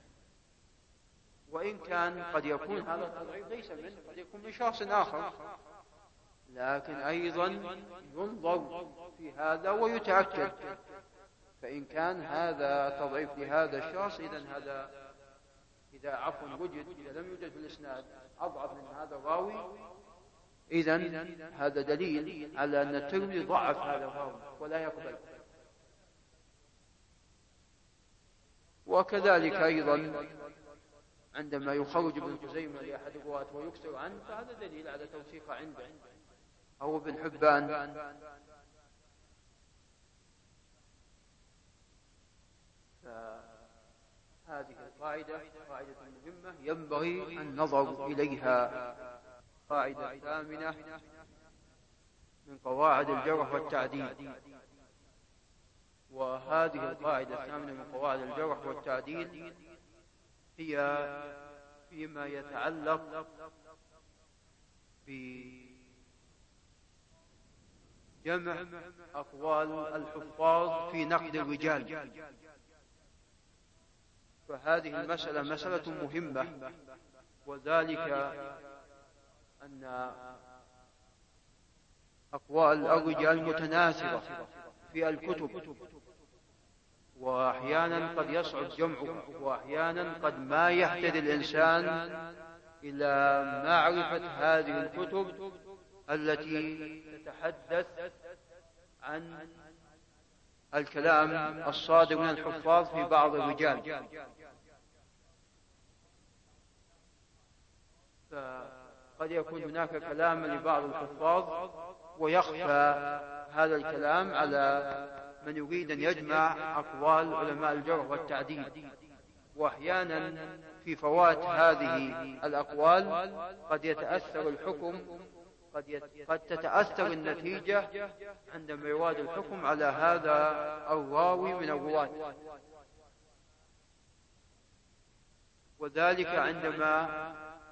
وإن كان قد يكون هذا التضعيف ليس منه، قد يكون من شخص آخر، لكن أيضا ينظر في هذا ويتأكد، فإن كان هذا تضعيف لهذا الشخص إذن هذا إذا عفوا وجد إذا لم يوجد في الإسناد أضعف من هذا الراوي إذن هذا دليل على أن الترمذي ضعف هذا الراوي ولا يقبل. وكذلك أيضا عندما يخرج ابن خزيمة لأحد الرواة ويكثر عنه فهذا دليل على توثيق عنده، أو ابن حبان. فهذه القاعدة قاعدة مهمة ينبغي النظر إليها. قاعدة ثامنة من قواعد الجرح والتعديل، وهذه القاعدة الثامنة من قواعد الجرح والتعديل هي فيما يتعلق بجمع أقوال الحفاظ في نقد الرجال. فهذه المسألة مسألة مهمة، وذلك أن أقوال الرجال متناثرة في الكتب، وأحيانا قد يصعب جمعها، وأحيانا قد ما يحتاج الإنسان إلى معرفة هذه الكتب التي تتحدث عن الكلام الصادر من الحفاظ في بعض الرجال. فقد يكون هناك كلام لبعض الحفاظ ويخفى هذا الكلام على من يريد أن يجمع أقوال علماء الجرح والتعديل، وأحيانا في فوات هذه الأقوال قد يتأثر الحكم، قد, يت... قد تتأثر النتيجة عندما يراد الحكم على هذا الراوي من الرواة. وذلك عندما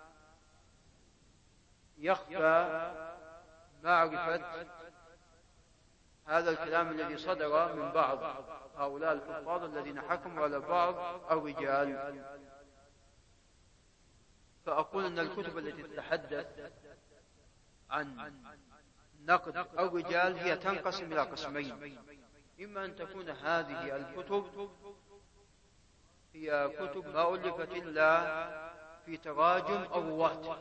يخفى معرفة هذا الكلام الذي صدر من بعض هؤلاء الحفاظ الذين حكموا على بعض الرجال. فأقول أن الكتب التي تتحدث عن نقد الرجال هي تنقسم إلى قسمين: إما أن تكون هذه الكتب هي كتب ما ألفت إلا في تراجم الرواة،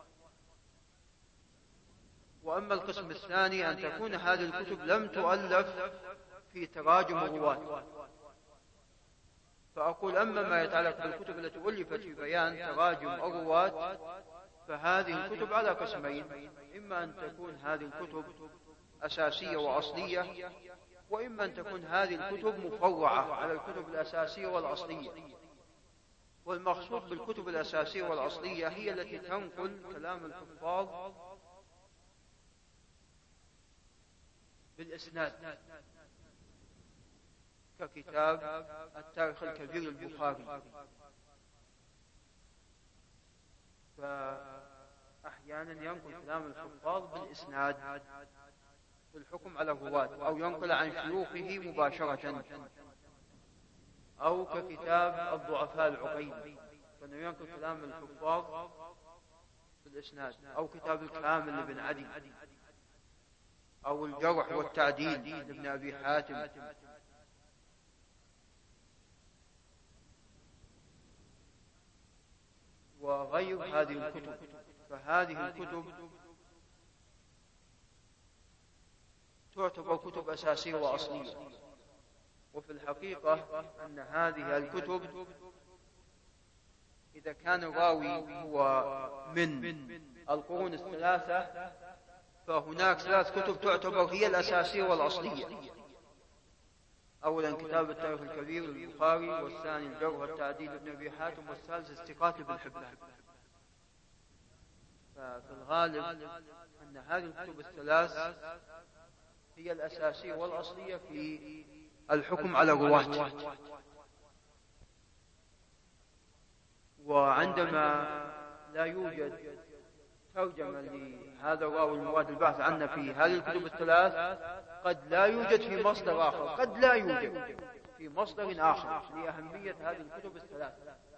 وأما القسم الثاني أن تكون هذه الكتب لم تؤلف في تراجم الرواة. فأقول أما ما يتعلق بالكتب التي ألفت في بيان تراجم الرواة فهذه الكتب على قسمين: إما أن تكون هذه الكتب أساسية وأصلية، وإما أن تكون هذه الكتب مفرعة على الكتب الأساسية والأصلية. والمقصود بالكتب الأساسية والأصلية هي التي تنقل كلام الحفاظ بالإسناد، ككتاب التاريخ الكبير البخاري. فأحيانا ينقل كلام الحفاظ بالإسناد في الحكم على الرواة، أو ينقل عن شيوخه مباشرة، أو ككتاب الضعفاء العقيلي فإنه ينقل كلام الحفاظ بالإسناد، أو كتاب الكامل لابن عدي، أو الجرح والتعديل لابن أبي حاتم. وغير هذه الكتب. فهذه الكتب تعتبر كتب أساسية وأصلية. وفي الحقيقة أن هذه الكتب إذا كان الراوي هو من القرون الثلاثة فهناك ثلاث كتب تعتبر هي الأساسية والأصلية. أولا كتاب التاريخ الكبير للبخاري، والثاني الجرح والتعديل لابن أبي حاتم، والثالث استقامة ابن حبان. ففي الغالب أن هذه الكتب الثلاث هي الأساسية والأصلية في الحكم على الرواة. وعندما لا يوجد ترجمة لهذا الراوي المراد البحث عنه في هذه الكتب الثلاث، قد لا يوجد في مصدر آخر، قد لا يوجد في مصدر آخر لأهمية هذه الكتب الثلاث.